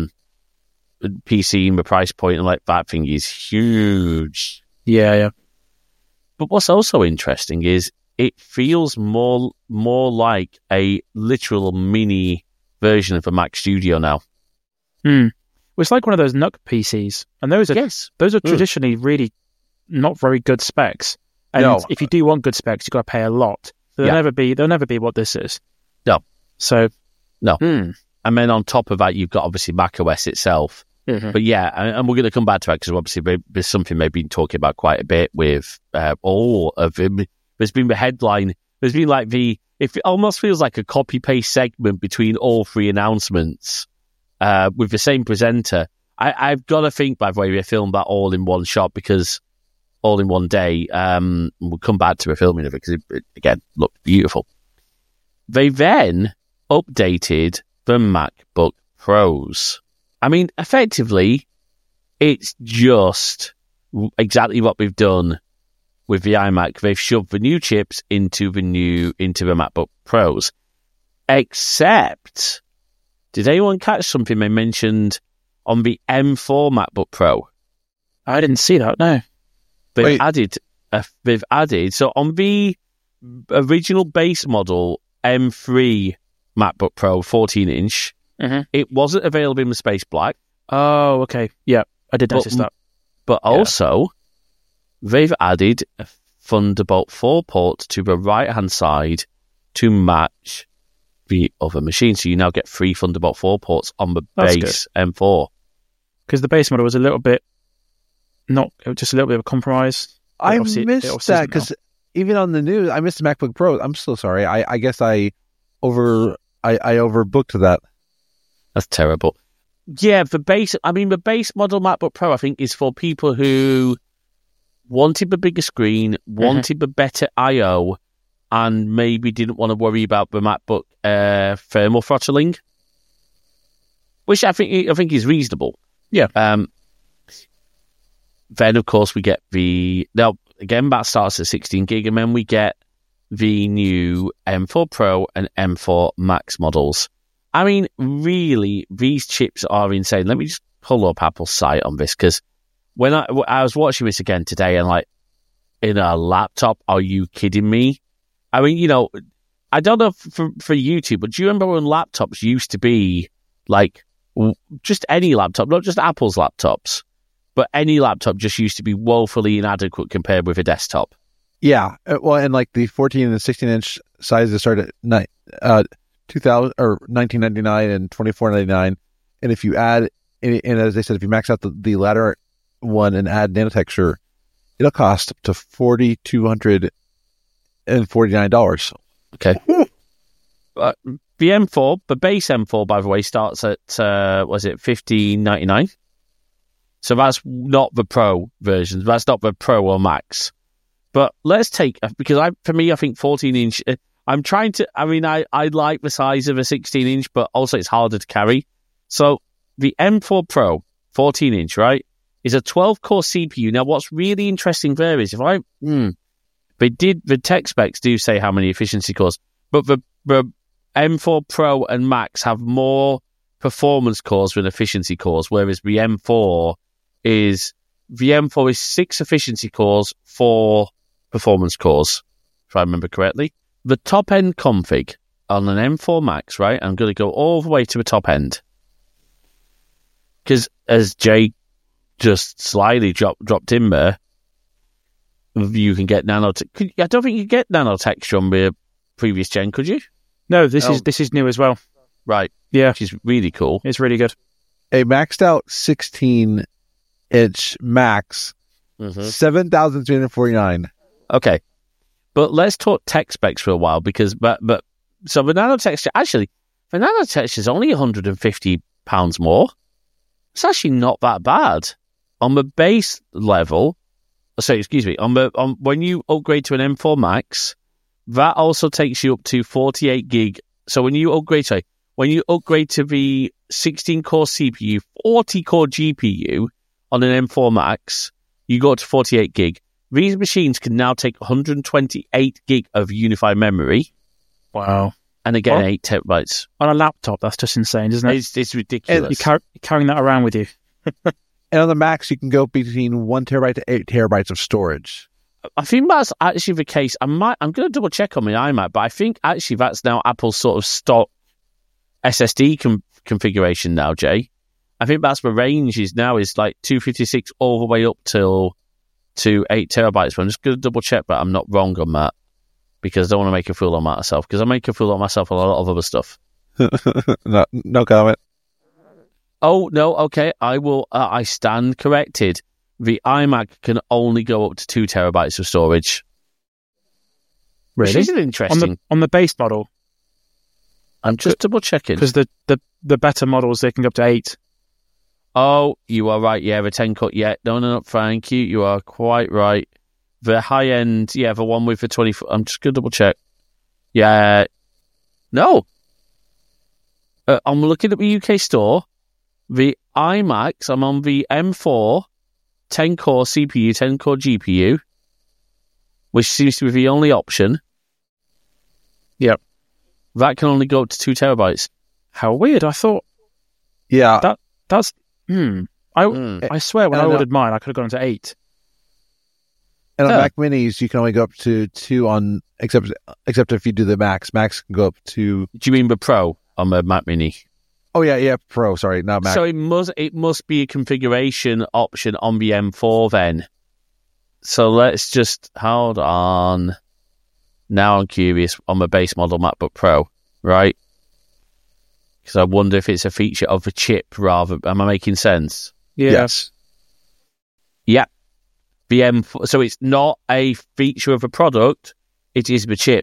PC in the price point, and like that thing is huge. yeah. But what's also interesting is it feels more like a literal mini version of a Mac Studio now. Well, it's like one of those NUC PCs, and those are traditionally really not very good specs. And No. if you do want good specs, you've got to pay a lot. They'll never be what this is. No. So No. And then on top of that, you've got obviously Mac OS itself. Mhm. But yeah, and we're going to come back to that because obviously there's something they've been talking about quite a bit with all of them. There's been the headline. There's been like it almost feels like a copy-paste segment between all three announcements with the same presenter. I've got to think, by the way, we filmed that all in one shot because all in one day. We'll come back to a filming of it because it again looked beautiful. They then updated the MacBook Pros. I mean, effectively, it's just exactly what we've done with the iMac. They've shoved the new chips into the MacBook Pros. Except, did anyone catch something they mentioned on the M4 MacBook Pro? I didn't see that. No. They've added. So on the original base model M3 MacBook Pro 14-inch, it wasn't available in the space black. Oh, okay. Yeah, I did notice that. But also, they've added a Thunderbolt 4 port to the right-hand side to match the other machine. So you now get 3 Thunderbolt 4 ports on the base M4. Because the base model was a little bit just a little bit of a compromise. I Obviously, missed it that because even on the news, I missed the MacBook Pro. I'm so sorry. I guess I overbooked that. That's terrible. Yeah, the base model MacBook Pro, I think, is for people who wanted a bigger screen, wanted a better I/O, and maybe didn't want to worry about the MacBook thermal throttling, which I think is reasonable. Yeah. Then, of course, we get now again, that starts at 16 gig, and then we get the new M4 Pro and M4 Max models. I mean, really, these chips are insane. Let me just pull up Apple's site on this, because when I was watching this again today, and like, in a laptop, are you kidding me? I mean, I don't know for YouTube, but do you remember when laptops used to be like just any laptop, not just Apple's laptops, but any laptop just used to be woefully inadequate compared with a desktop? Yeah, well, and like the 14 and 16-inch sizes start at 2000 or 1999 and 24.99, and if you add, and as they said, if you max out the latter one and add nanotexture, it'll cost up to $4,249. Okay. The M4, the base M4, by the way, starts at $1,599. So that's not the Pro version. That's not the Pro or Max. But let's take, because for me, I think 14-inch. I'm trying to. I mean, I like the size of a 16-inch, but also it's harder to carry. So the M4 Pro 14-inch, right, is a 12-core CPU. Now, what's really interesting there is the tech specs do say how many efficiency cores, but the M4 Pro and Max have more performance cores than efficiency cores, whereas the M4 is 6 efficiency cores, 4 performance cores, if I remember correctly. The top end config on an M4 Max, right? I'm going to go all the way to the top end, because as Jay just slyly dropped in there, you can get I don't think you get nanotexture on the previous gen, could you? No, this is new as well. Right. Yeah. Which is really cool. It's really good. A maxed out 16-inch Max, $7,349. Okay. But let's talk tech specs for a while, because so the nanotexture is only £150 more. It's actually not that bad on the base level. Sorry, excuse me. When you upgrade to an M4 Max, that also takes you up to 48 gig. So when you upgrade to the 16-core CPU, 40-core GPU on an M4 Max, you go up to 48 gig. These machines can now take 128 gig of unified memory. Wow. And again, 8 terabytes. On a laptop, that's just insane, isn't it? It's ridiculous. You're carrying that around with you. And on the Max, you can go between 1 terabyte to 8 terabytes of storage. I think that's actually the case. I'm going to double check on my iMac, but I think actually that's now Apple's sort of stock SSD configuration now, Jay. I think that's the range is like 256 all the way up to 8 terabytes. But I'm just going to double check, but I'm not wrong on that, because I don't want to make a fool of myself, because I make a fool of myself on a lot of other stuff. No comment. Oh, no, okay. I will. I stand corrected. The iMac can only go up to 2 terabytes of storage. Really? Which is interesting. On the base model? I'm just double checking. Because the better models, they can go up to 8. Oh, you are right. Yeah, the 10 cut. Yeah, no, thank you. You are quite right. The high end, the one with the 20. I'm just going to double check. Yeah. No. I'm looking at the UK store. The iMacs, I'm on the M4, 10-core CPU, 10-core GPU, which seems to be the only option. Yep. That can only go up to 2 terabytes. How weird. I thought... Yeah. That's... I swear when I ordered mine, I could have gone to 8. And on Mac Minis, you can only go up to 2 except if you do the Max. Max can go up to... Do you mean the Pro on the Mac Mini? Oh, yeah, Pro, sorry, not Mac. So it must be a configuration option on the M4 then. So let's just, hold on. Now I'm curious on the base model MacBook Pro, right? Because I wonder if it's a feature of the chip rather. Am I making sense? Yeah. Yes. Yeah. The M4, so it's not a feature of a product, it is the chip.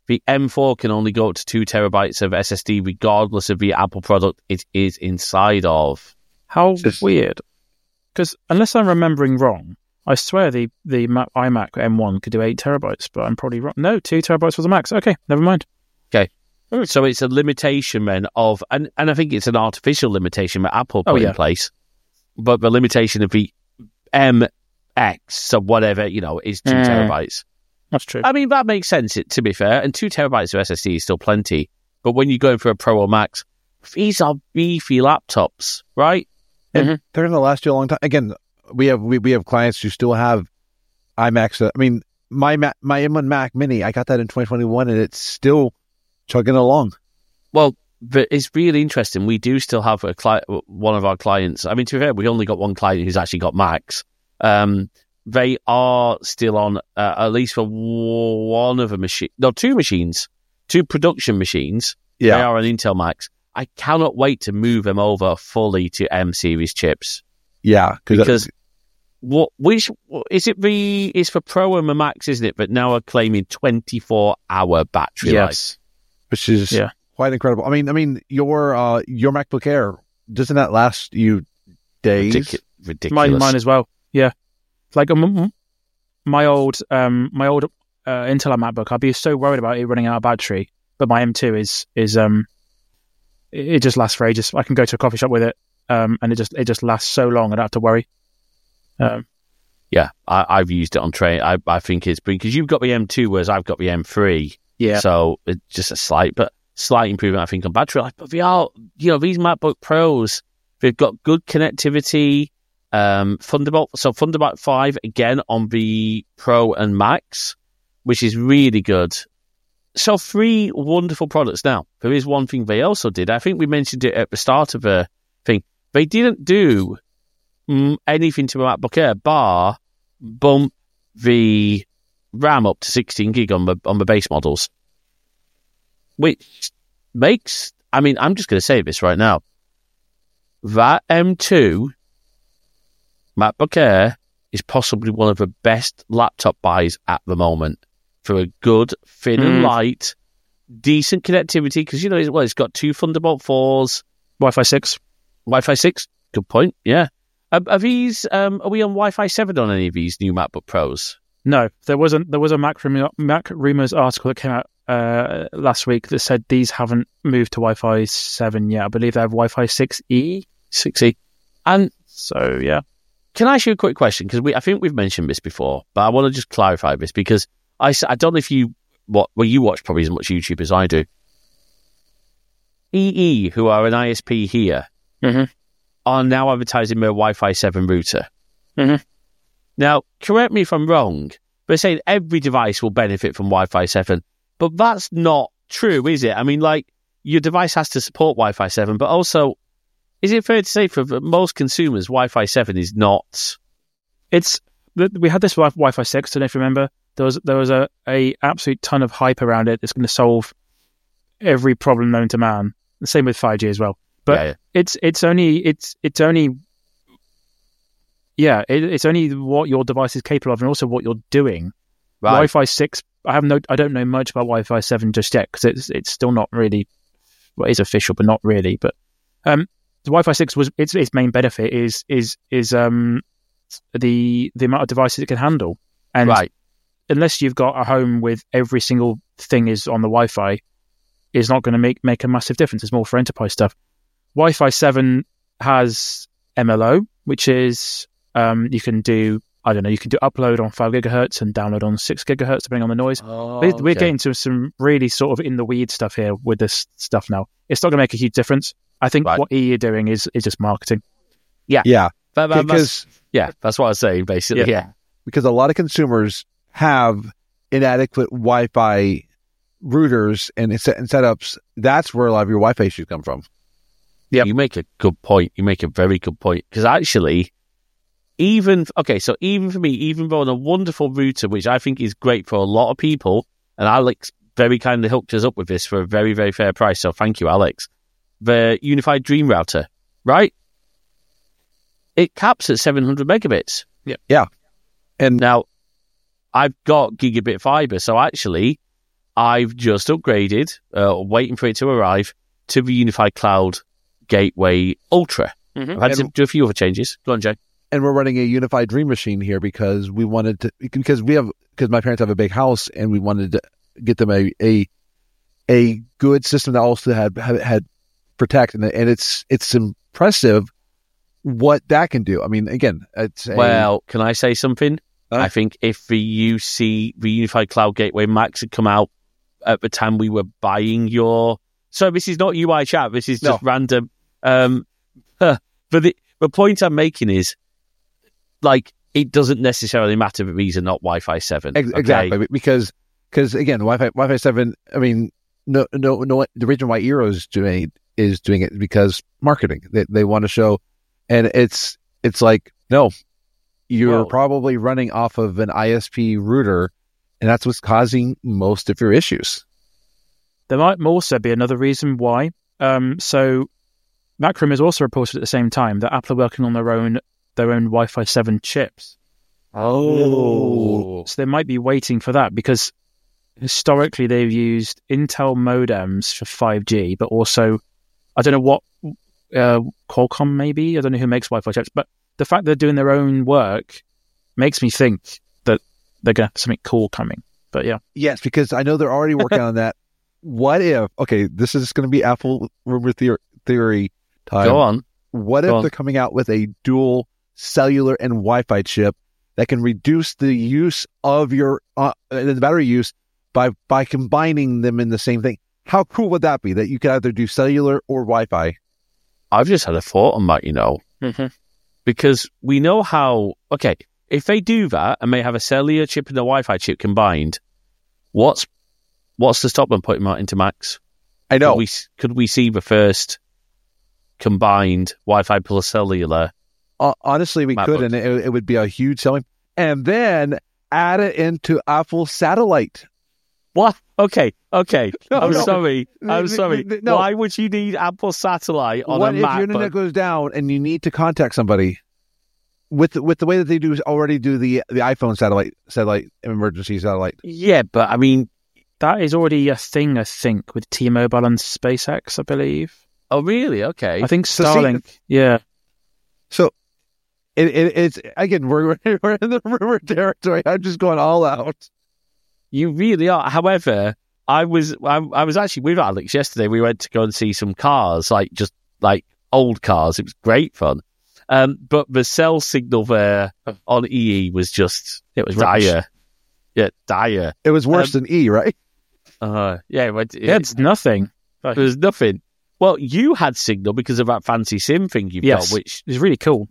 The M4 can only go up to 2 terabytes of SSD, regardless of the Apple product it is inside of. How weird. Because unless I'm remembering wrong, I swear the iMac M1 could do 8 terabytes, but I'm probably wrong. No, 2 terabytes was the max. Okay, never mind. Okay. So it's a limitation then of, and I think it's an artificial limitation that Apple put in place, but the limitation of the MX, so whatever, is 2 terabytes. That's true. I mean, that makes sense, to be fair, and 2 terabytes of SSD is still plenty, but when you're going for a Pro or Max, these are beefy laptops, right? And they're going to last you a long time. Again, we have clients who still have iMacs. I mean, my M1 Mac Mini, I got that in 2021, and it's still chugging along. Well, but it's really interesting. We do still have one of our clients. I mean, to be fair, we only got one client who's actually got Macs. They are still on, at least for one of the machine. No, 2 machines, 2 production machines. Yeah. They are on Intel Macs. I cannot wait to move them over fully to M series chips. Yeah, because which is it? It's for Pro and the Max, isn't it? But now are claiming 24-hour battery life, which is quite incredible. I mean, your MacBook Air, doesn't that last you days? Ridiculous. Mine as well. Yeah, like my old Intel MacBook, I'd be so worried about it running out of battery. But my M2 is it just lasts for ages. I can go to a coffee shop with it, and it just lasts so long. I don't have to worry. Yeah, I've used it on train. I think it's because you've got the M2, whereas I've got the M3. Yeah, so it's just a slight improvement, I think, on battery life. But they are, these MacBook Pros, they've got good connectivity. Thunderbolt 5 again on the Pro and Max, which is really good. So 3 wonderful products. Now, there is one thing they also did. I think we mentioned it at the start of the thing. They didn't do anything to the MacBook Air bar bump the RAM up to 16 gig on the base models, which makes, I mean, I'm just going to say this right now. That M2 MacBook Air is possibly one of the best laptop buys at the moment for a good, thin and light, decent connectivity, because, it's got 2 Thunderbolt 4s. Wi-Fi 6. Wi-Fi 6, good point, yeah. Are we on Wi-Fi 7 on any of these new MacBook Pros? No, there was a Mac Rumors article that came out last week that said these haven't moved to Wi-Fi 7 yet. I believe they have Wi-Fi 6E. 6E. And so, yeah. Can I ask you a quick question? Because I think we've mentioned this before, but I want to just clarify this because I don't know if you watch probably as much YouTube as I do. EE, who are an ISP here, are now advertising their Wi-Fi 7 router. Now, correct me if I'm wrong, but they're saying every device will benefit from Wi-Fi 7, but that's not true, is it? I mean, like, your device has to support Wi-Fi 7, but also, is it fair to say for most consumers, Wi-Fi 7 is not? We had this Wi-Fi 6, I don't know if you remember. There was a absolute ton of hype around it. It's going to solve every problem known to man. The same with 5G as well. But it's only what your device is capable of, and also what you're doing. Right. Wi-Fi 6. I don't know much about Wi-Fi 7 just yet because it's still not really. Well, it's official, but not really. But the Wi-Fi 6 was its main benefit is the amount of devices it can handle, and unless you've got a home with every single thing is on the Wi-Fi, is not going to make a massive difference. It's more for enterprise stuff. Wi-Fi 7 has MLO, which is you can do upload on 5 gigahertz and download on 6 gigahertz depending on the noise. We're getting to some really sort of in the weed stuff here with this stuff now. It's not going to make a huge difference. I think what EE are doing is just marketing. Yeah. That's what I was saying, basically. Yeah. Because a lot of consumers have inadequate Wi-Fi routers and setups. That's where a lot of your Wi-Fi issues come from. Yeah, you make a good point. You make a very good point. Because actually, even for me, even though on a wonderful router, which I think is great for a lot of people, and Alex very kindly hooked us up with this for a very, very fair price, so thank you, Alex. The Unified Dream Router, right? It caps at 700 megabits. Yeah. And now, I've got gigabit fiber, so actually, I've just upgraded, waiting for it to arrive, to the Unified Cloud Gateway Ultra. I've had to do a few other changes. Go on, Jay. And we're running a unified Dream Machine here because we wanted to, because my parents have a big house and we wanted to get them a good system that also had Protect, and it's impressive what that can do. I mean, again, well, can I say something? I think if the Unified Cloud Gateway Max had come out at the time we were buying your, so this is not UI chat, this is just random. But the point I'm making is, like, it doesn't necessarily matter that these are not Wi-Fi 7. Okay? Exactly, because again, Wi-Fi 7. I mean, no. The reason why Eero is doing it because marketing. They want to show, and it's like, no, you're probably running off of an ISP router, and that's what's causing most of your issues. There might also be another reason why. So Macrim has also reported at the same time that Apple are working on their own Wi-Fi 7 chips. Oh. So they might be waiting for that because historically they've used Intel modems for 5G, but also, I don't know what, Qualcomm maybe? I don't know who makes Wi-Fi chips, but the fact they're doing their own work makes me think that they're going to have something cool coming. But yeah. Yes, because I know they're already working on that. What if, okay, this is going to be Apple rumor theory time. Go on. What if they're coming out with a dual cellular and Wi-Fi chip that can reduce the use of your the battery use by combining them in the same thing? How cool would that be? That you could either do cellular or Wi-Fi. I've just had a thought on that, because we know how. Okay, if they do that and they have a cellular chip and a Wi-Fi chip combined, what's to stop them putting that into Macs? I know. Could we see the first combined Wi-Fi plus cellular? Honestly, we could, and it would be a huge selling. And then add it into Apple Satellite. What? Okay. No, I'm sorry. No. Why would you need Apple Satellite on a Mac? What if your internet goes down and you need to contact somebody? With the way that they already do the iPhone satellite emergency satellite. Yeah, but I mean, that is already a thing, I think, with T-Mobile and SpaceX, I believe. Oh, really? Okay. I think Starlink. Yeah. So it's again, we're in the rumor territory. I'm just going all out. You really are. However, I was actually with Alex yesterday. We went to go and see some cars, just old cars. It was great fun. But the cell signal there on EE was it was dire. Rubbish. Yeah, dire. It was worse than E, right? It's nothing. There was nothing. Well, you had signal because of that fancy SIM thing you've got, which is really cool.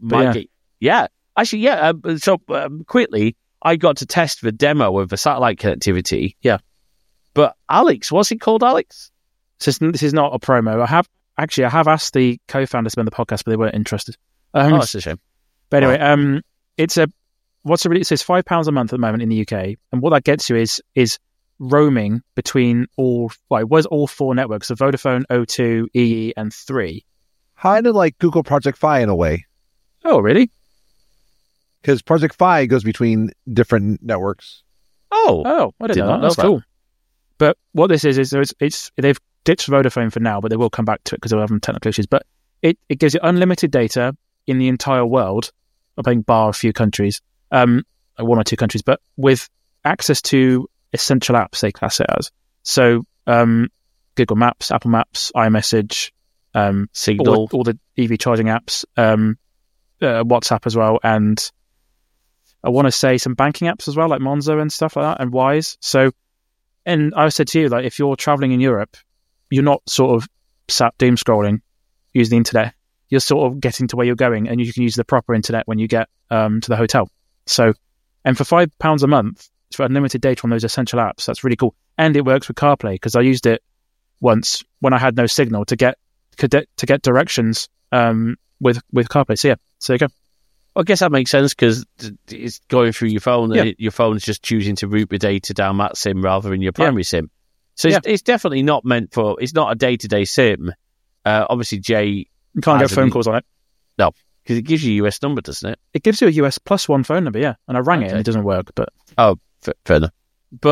So quickly, I got to test the demo of the satellite connectivity. Yeah. But Alex, what's it called, Alex? This is not a promo. I have asked the co-founders to be on the podcast, but they weren't interested. That's a shame. But anyway, it says £5 a month at the moment in the UK, and what that gets you is roaming between all four networks: so Vodafone, O2, EE, and 3. Kind of like Google Project Fi in a way. Oh, really? Because Project Fi goes between different networks. Oh, I didn't know that. That's cool. But what this is they've ditched Vodafone for now, but they will come back to it because they're having technical issues. But it gives you unlimited data in the entire world, I think bar a few countries, one or two countries, but with access to essential apps, they class it as. So Google Maps, Apple Maps, iMessage, Signal, all the EV charging apps, WhatsApp as well, and I want to say some banking apps as well, like Monzo and stuff like that, and Wise. So, and I said to you, like, if you're traveling in Europe, you're not sort of sat doom scrolling using the internet. You're sort of getting to where you're going, and you can use the proper internet when you get to the hotel. So, and for £5 a month for unlimited data on those essential apps, that's really cool. And it works with CarPlay because I used it once when I had no signal to get directions with CarPlay. So yeah, so there you go. I guess that makes sense because it's going through your phone and your phone's just choosing to route the data down that SIM rather than your primary SIM. So it's definitely not it's not a day-to-day SIM. Obviously, Jay... You can't get phone calls on it. No, because it gives you a US number, doesn't it? It gives you a US +1 phone number, yeah. And I rang it and it doesn't work, but... Oh, fair enough. But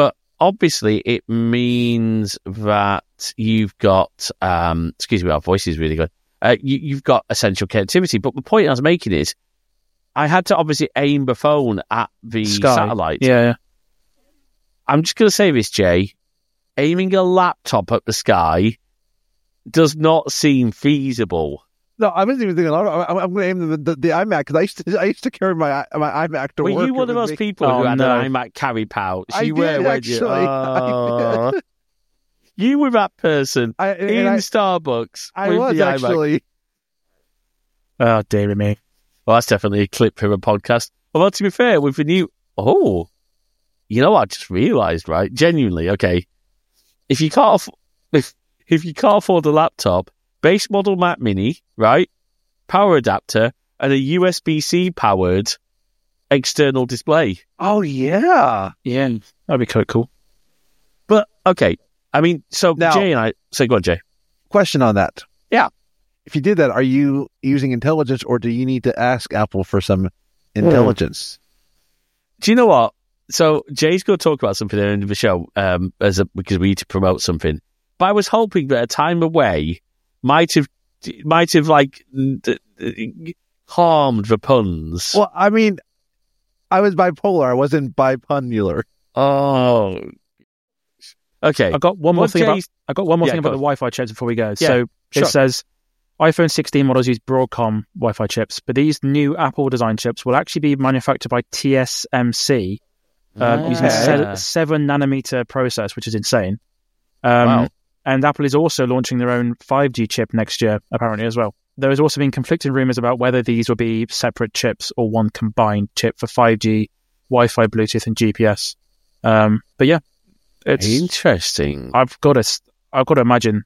obviously it means that you've got, excuse me, our voice is really good. You've got essential connectivity. But the point I was making is, I had to obviously aim the phone at the Sky. satellite. Yeah. I'm just going to say this, Jay. Aiming a laptop at the sky does not seem feasible. No, I wasn't even thinking. I'm going to aim the iMac because I used to carry my iMac to work. Were you one of those people who had an iMac carry pouch? I did, actually. You were that person in Starbucks. I with was the iMac. actually. Oh, dear me. Well, that's definitely a clip from a podcast. Although, to be fair, with the new... Oh, you know what I just realised, right? Genuinely, okay. If you can't afford a laptop, base model Mac Mini, right? Power adapter, and a USB-C powered external display. Oh yeah. Yeah, that'd be quite cool. But, okay. I mean, so Now- Jay and I... So go on, Jay. Question on that. Yeah. If you did that, are you using intelligence, or do you need to ask Apple for some intelligence? Do you know what? So Jay's going to talk about something at the end of the show because we need to promote something. But I was hoping that a time away might have like harmed the puns. Well, I mean, I was bipolar. I wasn't bipunnular. Oh, okay. I got one more What thing Jay's- about go the on. Wi-Fi chips before we go. Yeah, So sure. it says iPhone 16 models use Broadcom Wi-Fi chips, but these new Apple design chips will actually be manufactured by TSMC using a 7 nanometer process, which is insane. Wow. And Apple is also launching their own 5G chip next year, apparently, as well. There has also been conflicting rumors about whether these will be separate chips or one combined chip for 5G, Wi-Fi, Bluetooth, and GPS. But yeah, it's Interesting. I've got to imagine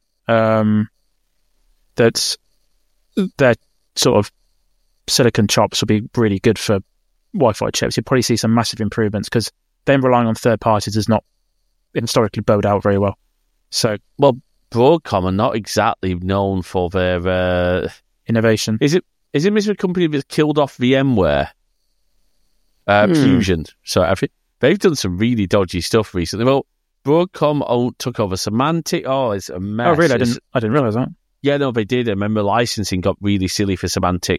that their sort of silicon chops will be really good for Wi-Fi chips. You'll probably see some massive improvements because them relying on third parties has not historically bowed out very well. So, Well, Broadcom are not exactly known for their... innovation. Is it Mr. Company that killed off VMware? Fusion. So I think they've done some really dodgy stuff recently. Well, Broadcom took over Symantec. Oh, it's a mess. Oh, really? I didn't realize that. Yeah, no, they did. I remember licensing got really silly for Symantec.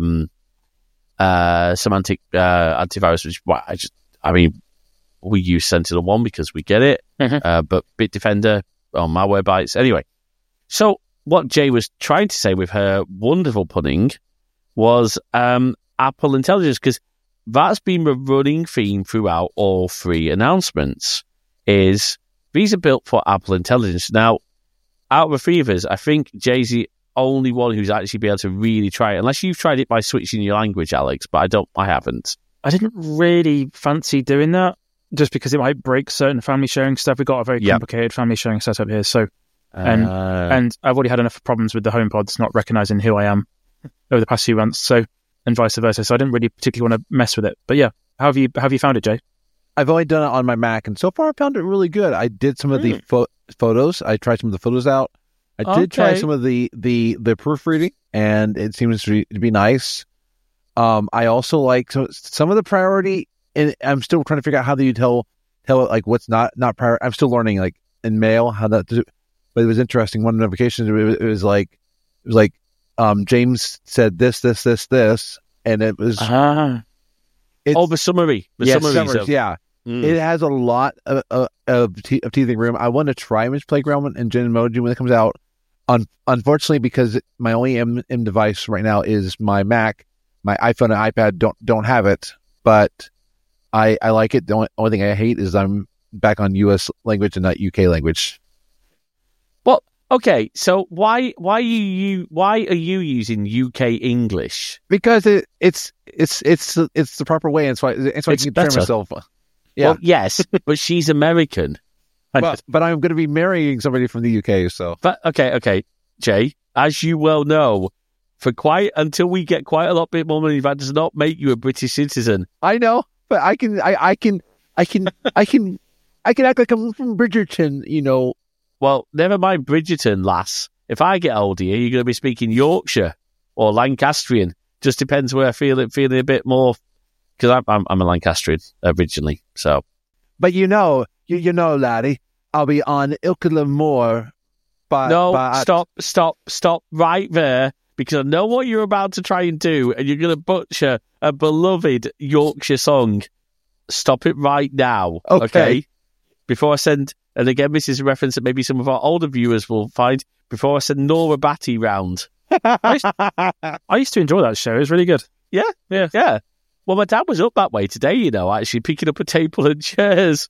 Symantec antivirus, which I mean, we use Sentinel-1 because we get it, but Bitdefender on Malwarebytes. Anyway, so what Jay was trying to say with her wonderful punning was Apple Intelligence, because that's been the running theme throughout all three announcements, is these are built for Apple Intelligence. Now, out of the three of us, I think Jay's the only one who's actually been able to really try it, unless you've tried it by switching your language, Alex, but I haven't. I didn't really fancy doing that just because it might break certain family sharing stuff. We've got a very complicated family sharing setup here. So, and I've already had enough problems with the HomePods not recognizing who I am over the past few months. So, and vice versa. So I didn't really particularly want to mess with it. But yeah, how have you found it, Jay? I've only done it on my Mac, and so far I found it really good. I did some of the photos. I tried some of the photos out. I did try some of the proofreading, and it seems to be nice. I also like some of the priority, and I'm still trying to figure out how do you tell it like what's not prior. I'm still learning like in Mail how that. But it was interesting. One notification it was like James said this, and it was the summary. Summaries, yeah. It has a lot of teething room. I want to try Image Playground and Genmoji when it comes out. Unfortunately, because my only M device right now is my Mac, my iPhone and iPad don't have it. But I like it. The only thing I hate is I'm back on US language and not UK language. Well, okay. So why are you using UK English? Because it's the proper way, and so I can train myself. Yeah. Well, yes, but she's American. But I'm going to be marrying somebody from the UK, so. But okay, Jay, as you well know, until we get quite a lot bit more money, that does not make you a British citizen. I know, but I can act like I'm from Bridgerton, you know. Well, never mind Bridgerton, lass. If I get older, you're going to be speaking Yorkshire or Lancastrian. Just depends where I feeling a bit more. Because I'm a Lancastrian originally, so. But you know you know, laddie, I'll be on Ilkla Moor. Stop right there, because I know what you're about to try and do, and you're going to butcher a beloved Yorkshire song. Stop it right now, okay? Before I send, and again, this is a reference that maybe some of our older viewers will find, before I send Nora Batty round. I used to enjoy that show. It was really good. Yeah. Well, my dad was up that way today, actually picking up a table and chairs.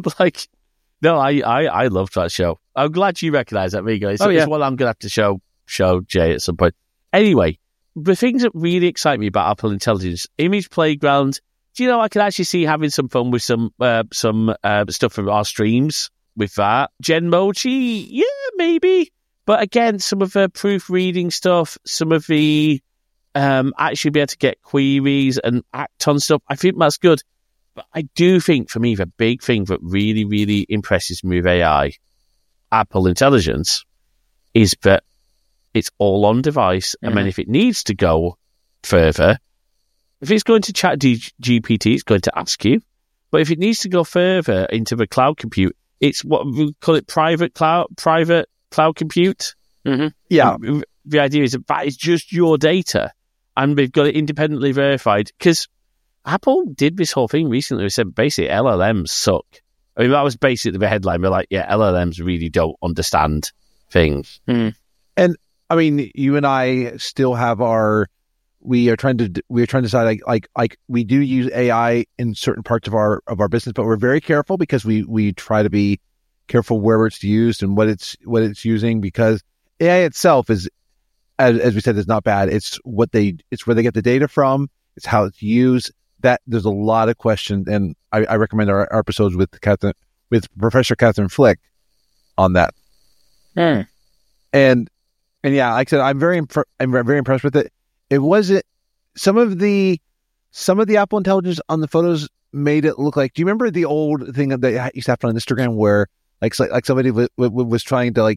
No, I loved that show. I'm glad you recognise that, Rigo. It's one I'm going to have to show Jay at some point. Anyway, the things that really excite me about Apple Intelligence, Image Playground, I can actually see having some fun with some stuff from our streams with that. Genmoji, yeah, maybe. But again, some of the proofreading stuff, some of the actually be able to get queries and act on stuff, I think that's good. But I do think, for me, the big thing that really, really impresses me with AI, Apple Intelligence, is that it's all on device. And then if it needs to go further, if it's going to chat GPT, it's going to ask you. But if it needs to go further into the cloud compute, it's what we call it private cloud compute. Mm-hmm. Yeah. The idea is that is just your data, and we've got it independently verified. Because Apple did this whole thing recently. They said basically LLMs suck. I mean, that was basically the headline. We're like, yeah, LLMs really don't understand things. Mm. And I mean, you and I still have we are trying to decide like we do use AI in certain parts of our business, but we're very careful because we try to be careful where it's used and what it's using, because AI itself is, as we said, is not bad. It's where they get the data from. It's how it's used. That there's a lot of questions, and I recommend our episodes with Professor Catherine Flick on that. Mm. And yeah, like I said, I'm very impressed with it. It wasn't some of the Apple Intelligence on the photos made it look like. Do you remember the old thing that used to happen on Instagram where like somebody was trying to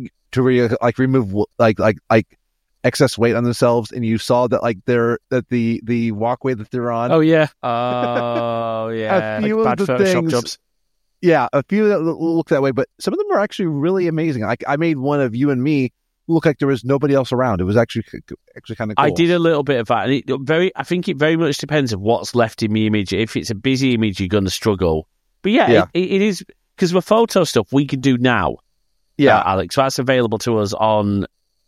remove excess weight on themselves, and you saw that the walkway that they're on. Oh yeah. Oh yeah. A few like of bad the Photoshop things. jobs. Yeah, a few that look that way, but some of them are actually really amazing. Like I made one of you and me look like there was nobody else around. It was actually kind of cool. I did a little bit of that, and I think it very much depends on what's left in the image. If it's a busy image, you're going to struggle. But yeah. It is, because the photo stuff we can do now. Yeah, Alex. So that's available to us on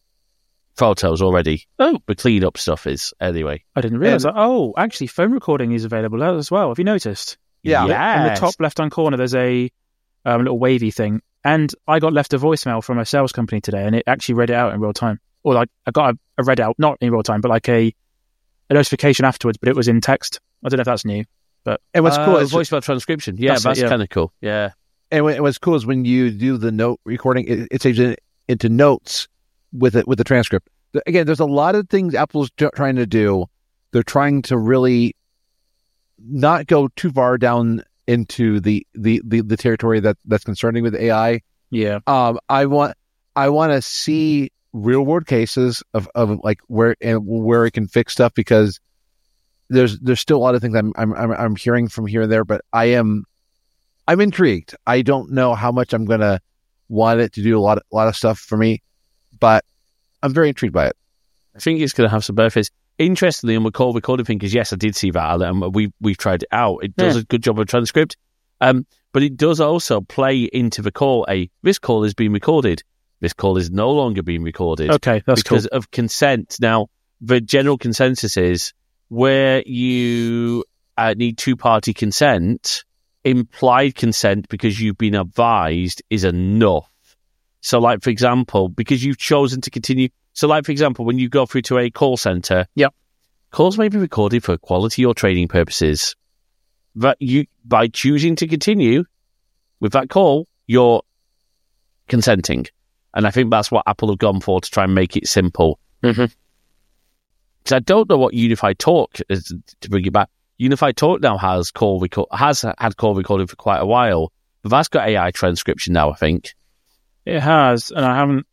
Photos already. Oh, the clean-up stuff is, anyway. I didn't realise that. Oh, actually, phone recording is available as well. Have you noticed? Yeah. Yes. In the top left-hand corner, there's a little wavy thing. And I got left a voicemail from a sales company today, and it actually read it out in real time. Or like I got a read out, not in real time, but like a notification afterwards, but it was in text. I don't know if that's new. But what's cool is voicemail transcription. Yeah, that's kind of cool. Yeah. And what's cool is when you do the note recording, it saves it into notes with the transcript. Again, there's a lot of things Apple's trying to do. They're trying to really not go too far down into the territory that's concerning with AI. Yeah. I want to see real world cases of like where it can fix stuff, because there's still a lot of things I'm hearing from here and there, but I'm intrigued. I don't know how much I'm gonna want it to do a lot of stuff for me, but I'm very intrigued by it. I think it's going to have some benefits. Interestingly, on the call recording thing, because yes, I did see that, and we've tried it out. It does a good job of transcript, but it does also play into the call. This call is being recorded. This call is no longer being recorded. Okay, that's because of consent. Now, the general consensus is where you need two-party consent, implied consent because you've been advised is enough. So, like, for example, because you've chosen to continue. So, like, for example, when you go through to a call center, calls may be recorded for quality or training purposes. That you, by choosing to continue with that call, you're consenting. And I think that's what Apple have gone for, to try and make it simple. Mm-hmm. Because I don't know what Unified Talk is, to bring it back. Unified Talk now has had call recording for quite a while, but that's got AI transcription now, I think. It has, and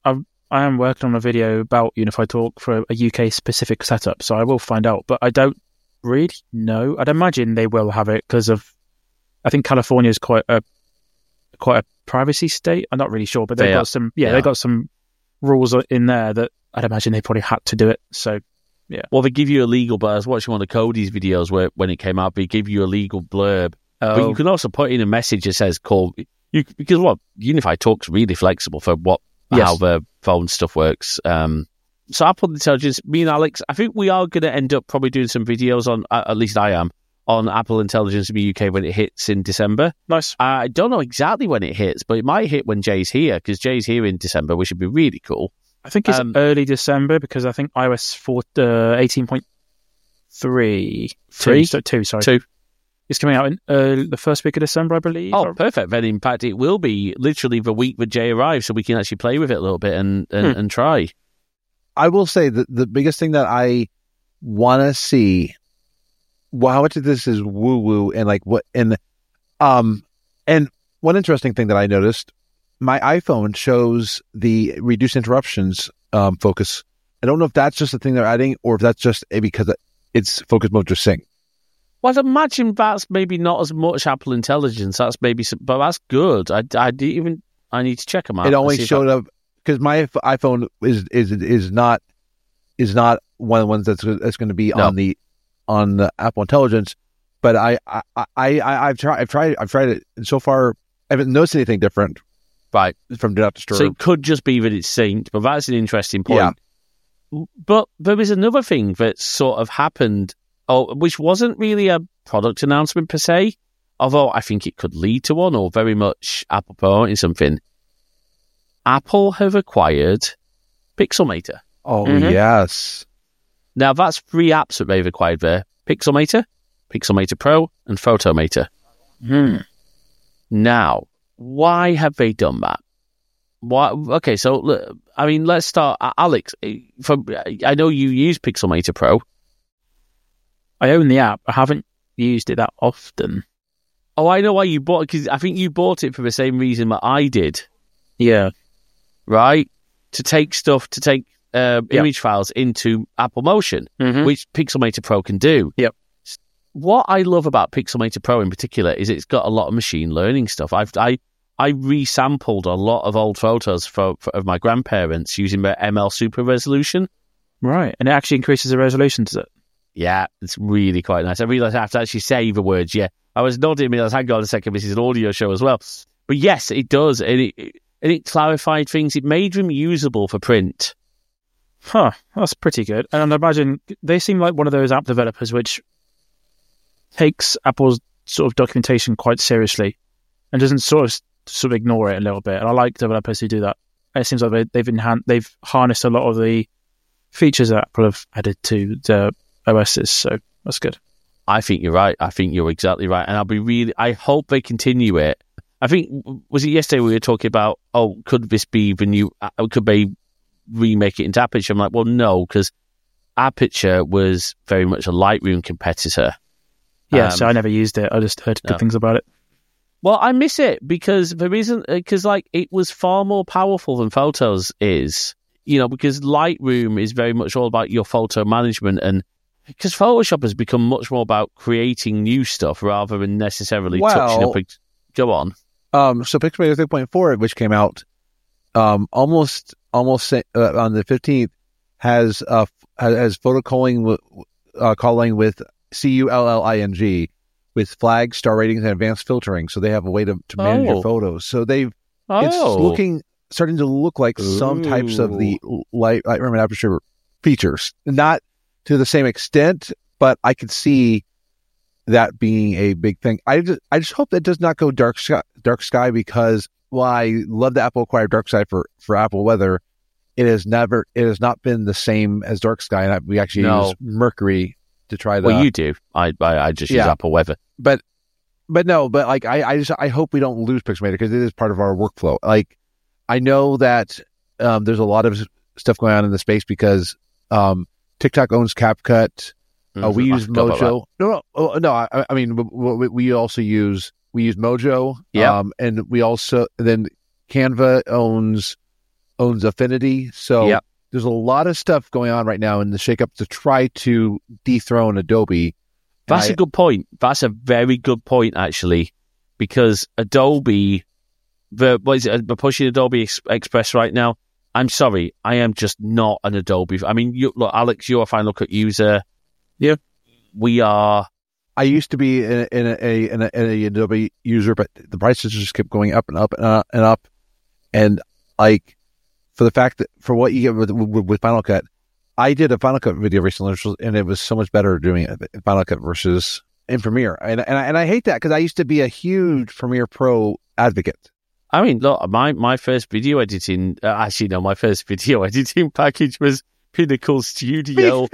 I am working on a video about Unified Talk for a UK specific setup, so I will find out. But I don't really know. I'd imagine they will have it because I think California is quite a quite a privacy state. I'm not really sure, but they've They got are. some. They They've are. got some rules in there that I'd imagine they probably had to do it. So Well, they give you a legal, but I was watching one of Cody's videos when it came out, they give you a legal blurb. But you can also put in a message that says call you, because Unify Talk's really flexible for how the phone stuff works. So Apple Intelligence, me and Alex, I think we are going to end up probably doing some videos on, at least I am, on Apple Intelligence in the UK when it hits in December. nice. I don't know exactly when it hits, but it might hit when Jay's here, because Jay's here in December, which would be really cool. I think it's early December because I think iOS 18.3 2, sorry. 2. It's coming out in the first week of December, I believe. Oh, perfect. Then, in fact, it will be literally the week that Jay arrives, so we can actually play with it a little bit and try. I will say that the biggest thing that I want to see, how much of this is woo woo and like what, and one interesting thing that I noticed, my iPhone shows the reduced interruptions focus. I don't know if that's just a thing they're adding or if that's just because it's focus mode to sync. Well, I'd imagine that's maybe not as much Apple Intelligence. That's maybe, but that's good. I need to check them out. It only showed up because my iPhone is not one of the ones that's going to be on the Apple Intelligence. But I've tried it, and so far I haven't noticed anything different. Right. From Do Not Disturb. So it could just be that it's synced, but that's an interesting point. Yeah. But there is another thing that sort of happened, which wasn't really a product announcement per se, although I think it could lead to one, or very much Apple promoting something. Apple have acquired Pixelmator. Oh, yes. Now, that's 3 apps that they've acquired there. Pixelmator, Pixelmator Pro, and Photomator. Now, why have they done that? Why? Okay, so, look, I mean, let's start. Alex, I know you use Pixelmator Pro. I own the app. I haven't used it that often. Oh, I know why you bought it, because I think you bought it for the same reason that I did. Yeah. Right? To take image files into Apple Motion, which Pixelmator Pro can do. Yep. What I love about Pixelmator Pro in particular is it's got a lot of machine learning stuff. I resampled a lot of old photos of my grandparents using their ML Super Resolution. Right, and it actually increases the resolution, does it? Yeah, it's really quite nice. I realised I have to actually say the words, yeah. I was nodding, hang on a second, this is an audio show as well. But yes, it does, and it clarified things. It made them usable for print. Huh, that's pretty good. And I imagine they seem like one of those app developers which takes Apple's sort of documentation quite seriously and doesn't sort of ignore it a little bit. And I like developers who do that. It seems like they've harnessed a lot of the features that Apple have added to the OSs, so that's good. I think you're right. I think you're exactly right. And I hope they continue it. I think, was it yesterday we were talking about, could this be the new, could they remake it into Aperture? I'm like, well, no, because Aperture was very much a Lightroom competitor. Yeah, so I never used it. I just heard good things about it. Well, I miss it because it was far more powerful than Photos is, because Lightroom is very much all about your photo management, and because Photoshop has become much more about creating new stuff rather than necessarily touching up. Go on. So Pixelmator 3.4, which came out almost on the 15th, has photo calling with CULLING with flags, star ratings, and advanced filtering. So they have a way to manage your photos. So it's starting to look like some types of the Lightroom and Aperture features. Not to the same extent, but I could see that being a big thing. I just hope that does not go dark sky because while I love the Apple acquired dark sky for Apple Weather, it has not been the same as dark sky, and we actually use Mercury to try that. Well, you do. I just use Apple Weather. But like I hope we don't lose Pixelmator because it is part of our workflow. Like I know that there's a lot of stuff going on in the space because TikTok owns CapCut. We use Mojo. No. I mean, we also use Mojo. Yeah. And we also then Canva owns Affinity. So there's a lot of stuff going on right now in the shakeup to try to dethrone Adobe. That's a good point. That's a very good point, actually, because Adobe We're pushing Adobe Express right now. I'm sorry, I am just not an Adobe. I mean, look, Alex, you're a Final Cut user. Yeah, we are. I used to be in a Adobe user, but the prices just kept going up and up and up and up. And like for the fact that for what you get with Final Cut, I did a Final Cut video recently, and it was so much better doing it in Final Cut versus in Premiere. And I hate that because I used to be a huge Premiere Pro advocate. I mean, look, my first video editing, my first video editing package was Pinnacle Studio.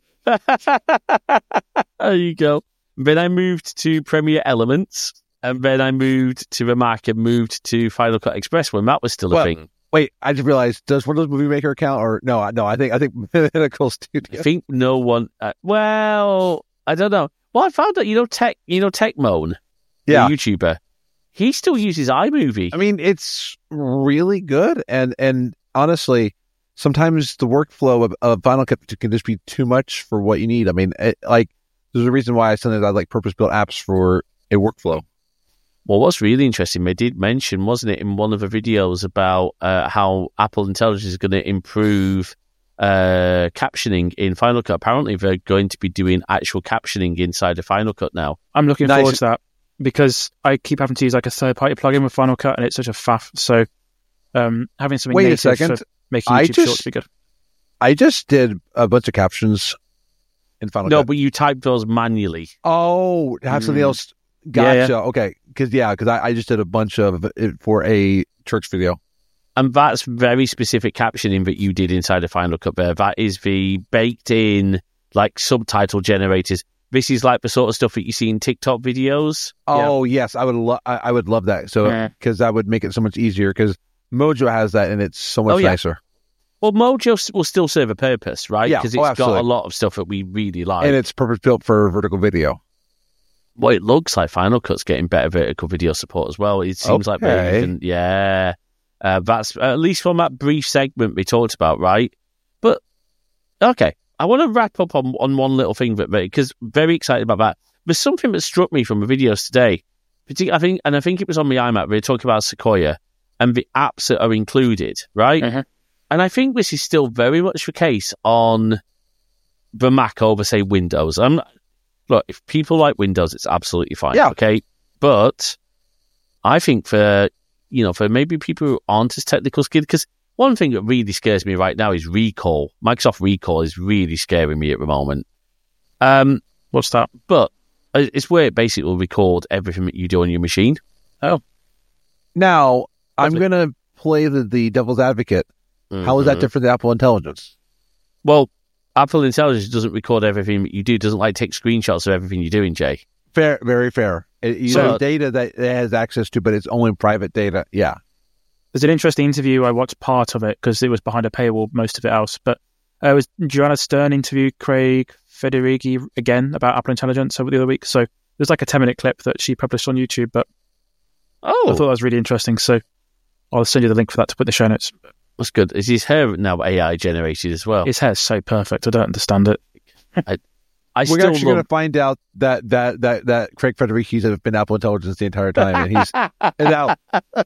There you go. Then I moved to Premiere Elements, and then I moved to the Mac and moved to Final Cut Express when that was still a thing. Wait, I just realized, does Windows Movie Maker count or no? I think Pinnacle Studio. I think no one. Well, I don't know. Well, I found out Techmoan, the YouTuber. He still uses iMovie. I mean, it's really good, and honestly, sometimes the workflow of Final Cut can just be too much for what you need. I mean, there's a reason why sometimes I like purpose-built apps for a workflow. Well, what's really interesting, they did mention, wasn't it, in one of the videos about how Apple Intelligence is going to improve captioning in Final Cut. Apparently, they're going to be doing actual captioning inside of Final Cut now. I'm looking forward to that, because I keep having to use like a third-party plugin with Final Cut, and it's such a faff. So having something native for making YouTube shorts be good. I just did a bunch of captions in Final Cut. No, but you typed those manually. Oh, have something else. Gotcha. Yeah. Okay. Because I just did a bunch of it for a church video. And that's very specific captioning that you did inside of Final Cut there. That is the baked-in, like, subtitle generators. This is like the sort of stuff that you see in TikTok videos. Oh, yes. I would love that. So, because that would make it so much easier, because Mojo has that, and it's so much nicer. Well, Mojo will still serve a purpose, right? Yeah. Because it's got a lot of stuff that we really like. And it's purpose-built for vertical video. Well, it looks like Final Cut's getting better vertical video support as well. It seems like they even, that's at least from that brief segment we talked about, right? But okay, I want to wrap up on one little thing, because very excited about that. There's something that struck me from the videos today. I think it was on the iMac. We were talking about Sequoia and the apps that are included, right? Mm-hmm. And I think this is still very much the case on the Mac over, say, Windows. Look, if people like Windows, it's absolutely fine. Yeah. Okay. But I think for maybe people who aren't as technical skilled, because one thing that really scares me right now is Recall. Microsoft Recall is really scaring me at the moment. What's that? But it's where it basically will record everything that you do on your machine. Oh. Now, I'm going to play the devil's advocate. Mm-hmm. How is that different than Apple Intelligence? Well, Apple Intelligence doesn't record everything you do, doesn't like take screenshots of everything you're doing, Jay. Fair, very fair. There's data that it has access to, but it's only private data. Yeah. There's an interesting interview. I watched part of it because it was behind a paywall, most of it else. But it was Joanna Stern interviewed Craig Federighi again about Apple Intelligence over the other week. So there's like a 10-minute clip that she published on YouTube. But I thought that was really interesting. So I'll send you the link for that to put in the show notes. That's good. Is his hair now AI generated as well? His hair's so perfect. I don't understand it. We're actually going to find out that Craig Federighi's have been Apple Intelligence the entire time, and he's out.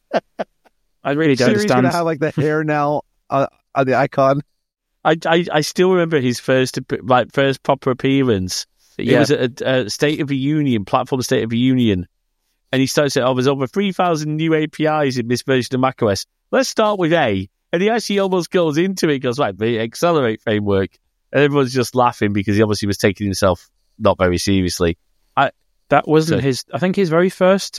I really don't understand. He's going to have like the hair now on the icon. I still remember his first proper appearance. It was at a State of the Union, platform State of the Union, and he started saying, there's over 3,000 new APIs in this version of macOS. Let's start with A. And he actually almost goes into it, goes, right, the Accelerate framework. And everyone's just laughing because he obviously was taking himself not very seriously. That wasn't his. I think his very first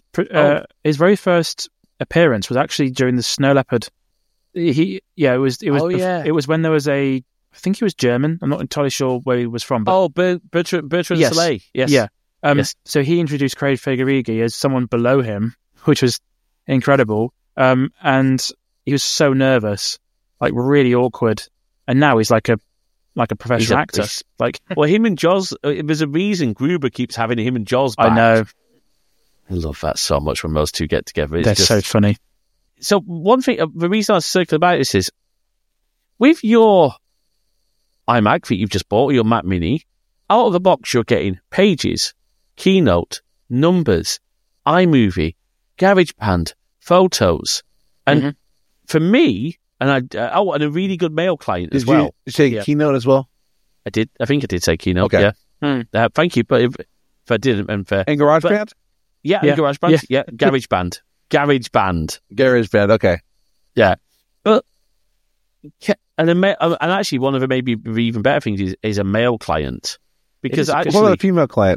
appearance was actually during the Snow Leopard. It was when there was I think he was German. I'm not entirely sure where he was from. But, Bertrand Soleil. Yes. Yeah. Yes. So he introduced Craig Federighi as someone below him, which was incredible. And he was so nervous, like really awkward. And now he's like a professional actor. Well, him and Joz, there's a reason Gruber keeps having him and Joz back. I know. I love that so much when those two get together. They're so funny. So one thing, the reason I was circling about this is, with your iMac that you've just bought, your Mac Mini, out of the box you're getting Pages, Keynote, Numbers, iMovie, GarageBand, photos. And for me, and and a really good mail client as well. Did you say Keynote as well? I did. I think I did say Keynote. Okay. Yeah. Thank you. But if I didn't, and GarageBand? Yeah, GarageBand. Yeah, GarageBand. GarageBand. Okay. Yeah, but and actually one of the maybe even better things is a mail client, because what about a female client?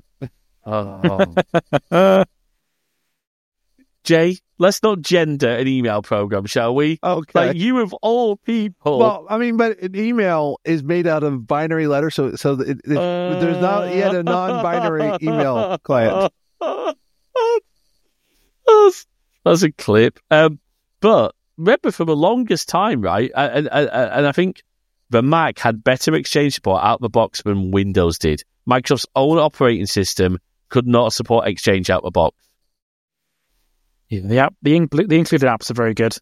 Jay, let's not gender an email program, shall we? Okay. Like, you of all people. Well, I mean, but an email is made out of binary letters, so there's not yet a non-binary email client. That's a clip. But remember, for the longest time, right? And I think the Mac had better Exchange support out the box than Windows did. Microsoft's own operating system could not support Exchange out the box. Yeah, the included apps are very good.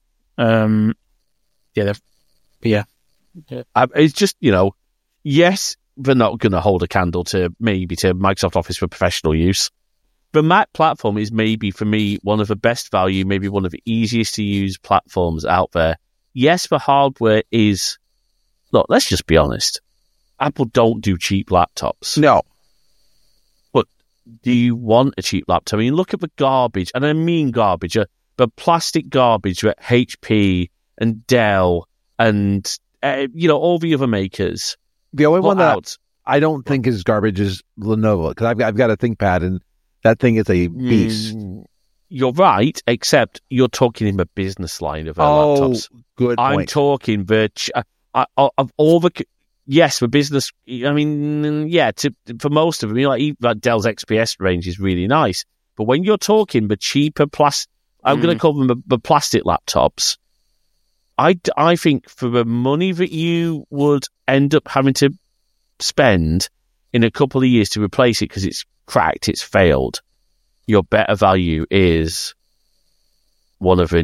It's just, yes, they're not going to hold a candle to Microsoft Office for professional use. The Mac platform is maybe, for me, one of the best value, maybe one of the easiest to use platforms out there. Yes, the hardware is... Look, let's just be honest. Apple don't do cheap laptops. No. But do you want a cheap laptop? I mean, look at the garbage, and I mean garbage, the plastic garbage that HP and Dell and, all the other makers. The only one that I don't think is garbage is Lenovo, because I've got a ThinkPad, and that thing is a beast. You're right, except you're talking in the business line of laptops. Good point. I'm talking of all the... Yes, for business, I mean, for most of them, like Dell's XPS range is really nice. But when you're talking the cheaper I'm going to call them the plastic laptops, I think for the money that you would end up having to spend in a couple of years to replace it because it's cracked, it's failed, your better value is one of the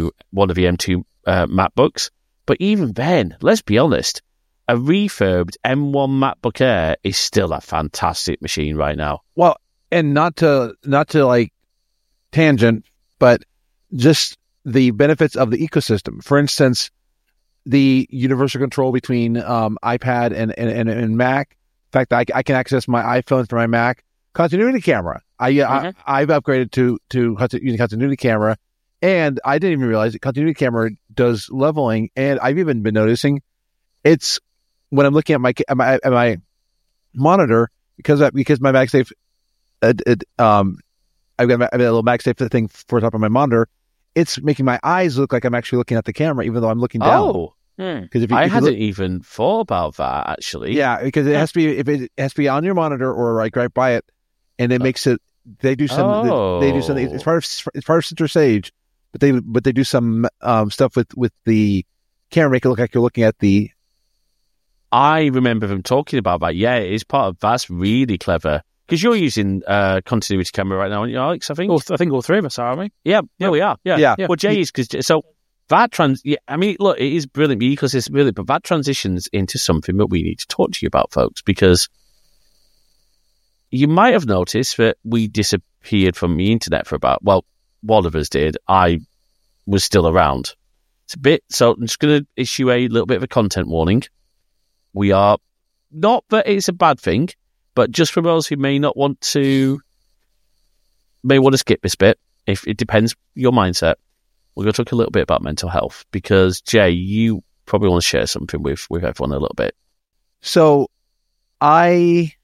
M2 MacBooks. But even then, let's be honest, a refurbed M1 MacBook Air is still a fantastic machine right now. Well, and not to like tangent, but just the benefits of the ecosystem. For instance, the universal control between iPad and Mac. In fact, I can access my iPhone through my Mac. Continuity camera. I've upgraded to using continuity camera, and I didn't even realize that continuity camera does leveling. And I've even been noticing it's when I'm looking at my monitor, because my MagSafe, I've got a little MagSafe thing for top of my monitor. It's making my eyes look like I'm actually looking at the camera, even though I'm looking down. Because I hadn't even thought about that, actually. Yeah, because it has to be on your monitor or like right by it, and it makes it. They do some. They do something. It's part of Citrus Sage, but they do some stuff with the camera, make it look like you're looking at the. I remember them talking about that. Yeah, it is part of that's really clever. Because you're using continuity camera right now, aren't you, Alex? I think all three of us are, aren't we? Yeah, we are. Yeah. Well, Jay is because that I mean, look, it is brilliant because it's brilliant, but that transitions into something that we need to talk to you about, folks, because you might have noticed that we disappeared from the internet for one of us did. I was still around. It's a bit, so I'm just going to issue a little bit of a content warning. We are not that it's a bad thing, but just for those who may want to skip this bit, if it depends your mindset, we're going to talk a little bit about mental health because, Jay, you probably want to share something with everyone a little bit. So I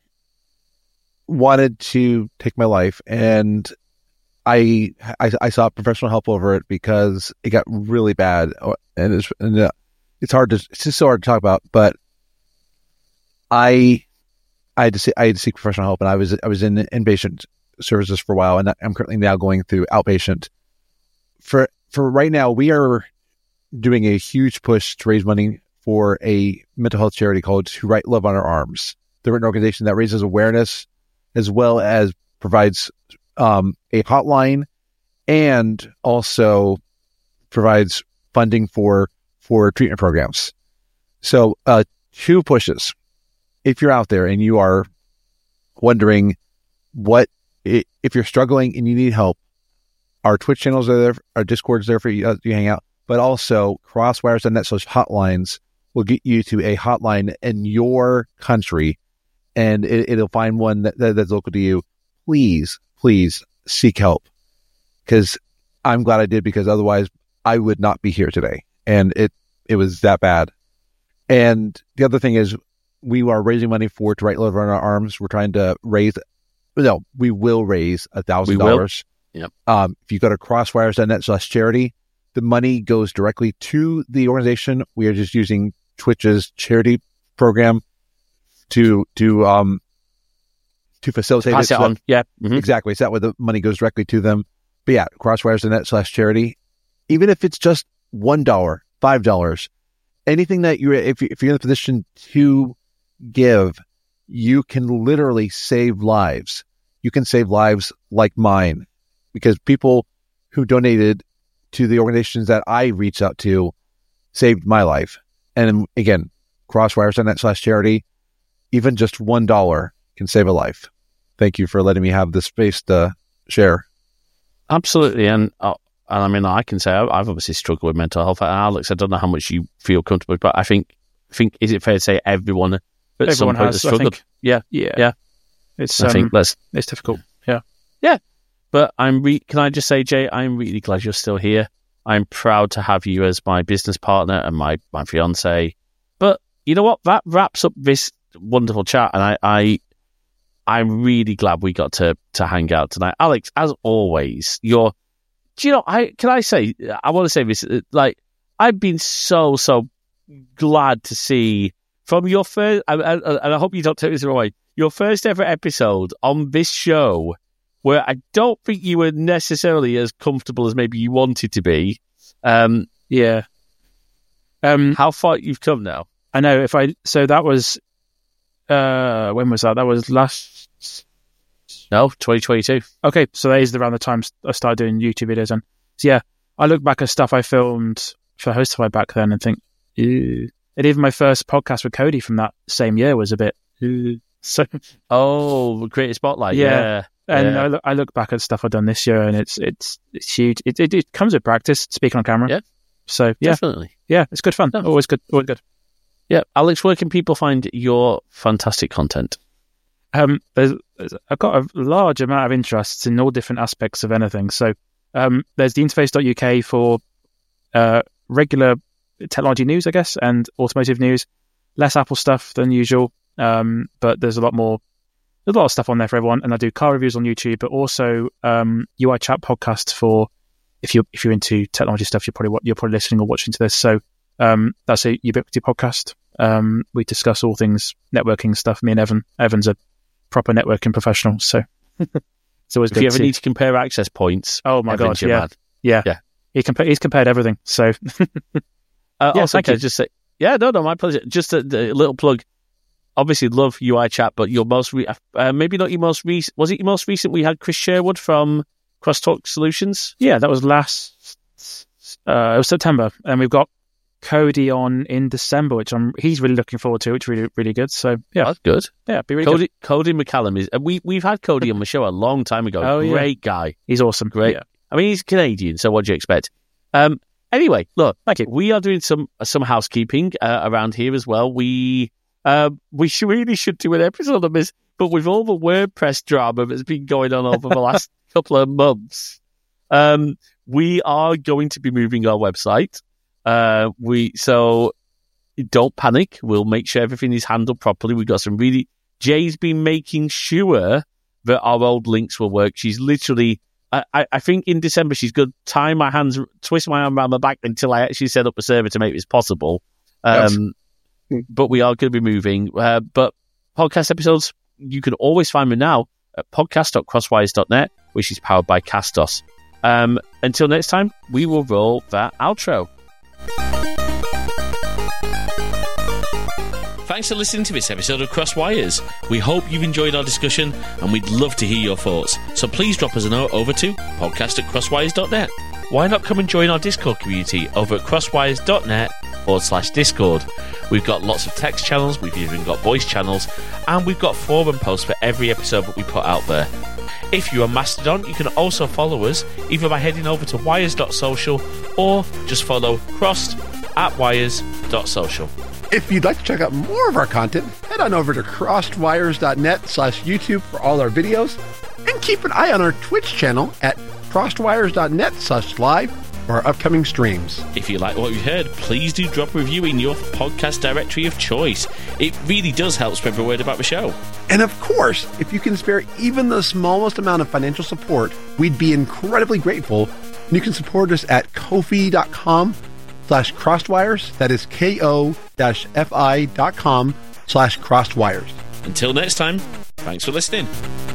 wanted to take my life, and I sought professional help over it because it got really bad, and it's just so hard to talk about, but I had to seek professional help, and I was in inpatient services for a while, and I'm currently now going through outpatient. For right now, we are doing a huge push to raise money for a mental health charity called To Write Love on Our Arms. They're an organization that raises awareness as well as provides a hotline and also provides funding for treatment programs. So 2 pushes. If you're out there and you are wondering if you're struggling and you need help, our Twitch channels are there, our Discord's there for you to hang out, but also crosswires.net/hotlines will get you to a hotline in your country, and it'll find one that's local to you. Please seek help, because I'm glad I did, because otherwise I would not be here today, and it was that bad. And the other thing is, we are raising money to Right Love on Our Arms. We're trying to we will raise $1,000. Yep. If you go to crosswires.net/charity, the money goes directly to the organization. We are just using Twitch's charity program to facilitate pass it on. Yeah, exactly. So that way the money goes directly to them. But yeah, crosswires.net/charity. Even if it's just $1, $5, anything that if you're in a position to give, you can literally save lives. You can save lives like mine, because people who donated to the organizations that I reached out to saved my life. And again, crosswires.net/charity, even just $1 can save a life. Thank you for letting me have the space to share. Absolutely. And I mean, I can say I've obviously struggled with mental health. Alex, I don't know how much you feel comfortable with, but I think is it fair to say everyone at some point has struggled? Yeah. It's I think it's difficult. Yeah. But can I just say, Jay, I'm really glad you're still here. I'm proud to have you as my business partner and my fiance. But you know what? That wraps up this wonderful chat, and I'm really glad we got to hang out tonight. Alex, as always, I want to say this, like, I've been so glad to see from your first, and I hope you don't take this the wrong way, your first ever episode on this show, where I don't think you were necessarily as comfortable as maybe you wanted to be. Yeah. How far you've come now? I know. So that was, when was that? That was 2022. Okay, so that is around the time I started doing YouTube videos. And so yeah, I look back at stuff I filmed for Hostify back then and think, ew. And even my first podcast with Cody from that same year was a bit, ew. So, Creative Spotlight. Yeah. And I look back at stuff I've done this year, and it's huge. It comes with practice, speaking on camera. Yeah. So yeah, definitely. Yeah, it's good fun. Yeah. Always good. Yeah, Alex, where can people find your fantastic content? I've got a large amount of interests in all different aspects of anything. So there's the interface.uk for regular technology news, I guess, and automotive news. Less Apple stuff than usual, but there's a lot of stuff on there for everyone. And I do car reviews on YouTube, but also UI Chat podcasts for if you're into technology stuff, you're probably listening or watching to this. So that's a Ubiquity podcast. We discuss all things networking stuff. Me and Evan's a proper networking professional, so it's always good. If you ever need to compare access points, oh my Evan's god, yeah. He's compared everything. So also, can I just say, no, my pleasure. Just a little plug. Obviously, love UI Chat, but your most maybe not your most recent. Was it your most recent? We had Chris Sherwood from Crosstalk Solutions. Yeah, that was it was September, and we've got Cody on in December, which he's really looking forward to. It's really, really good. So yeah, that's good. Yeah, be really good. Cody McCallum is. We've had Cody on the show a long time ago. Oh, great guy. He's awesome. Great. Yeah. I mean, he's Canadian, so what do you expect? Anyway, look, thank you. We are doing some housekeeping around here as well. We really should do an episode of this, but with all the WordPress drama that's been going on over the last couple of months, we are going to be moving our website. So don't panic. We'll make sure everything is handled properly. We've got Jay's been making sure that our old links will work. She's literally, I think in December, she's going to twist my arm around my back until I actually set up a server to make this possible. But we are going to be moving. But podcast episodes, you can always find them now at podcast.crosswires.net, which is powered by Castos. Until next time, we will roll that outro. Thanks for listening to this episode of Crosswires. We hope you've enjoyed our discussion, and we'd love to hear your thoughts. So please drop us a note over to podcast@crosswires.net. Why not come and join our Discord community over at crosswires.net/Discord. We've got lots of text channels, we've even got voice channels, and we've got forum posts for every episode that we put out there. If you're on Mastodon, you can also follow us either by heading over to wires.social or just follow crossed@wires.social. If you'd like to check out more of our content, head on over to crossedwires.net/YouTube for all our videos, and keep an eye on our Twitch channel at crossedwires.net/live for our upcoming streams. If you like what you heard, please do drop a review in your podcast directory of choice. It really does help spread the word about the show. And of course, if you can spare even the smallest amount of financial support, we'd be incredibly grateful. And you can support us at ko-fi.com/crossedwires. That is ko-fi.com/crossedwires. Until next time, thanks for listening.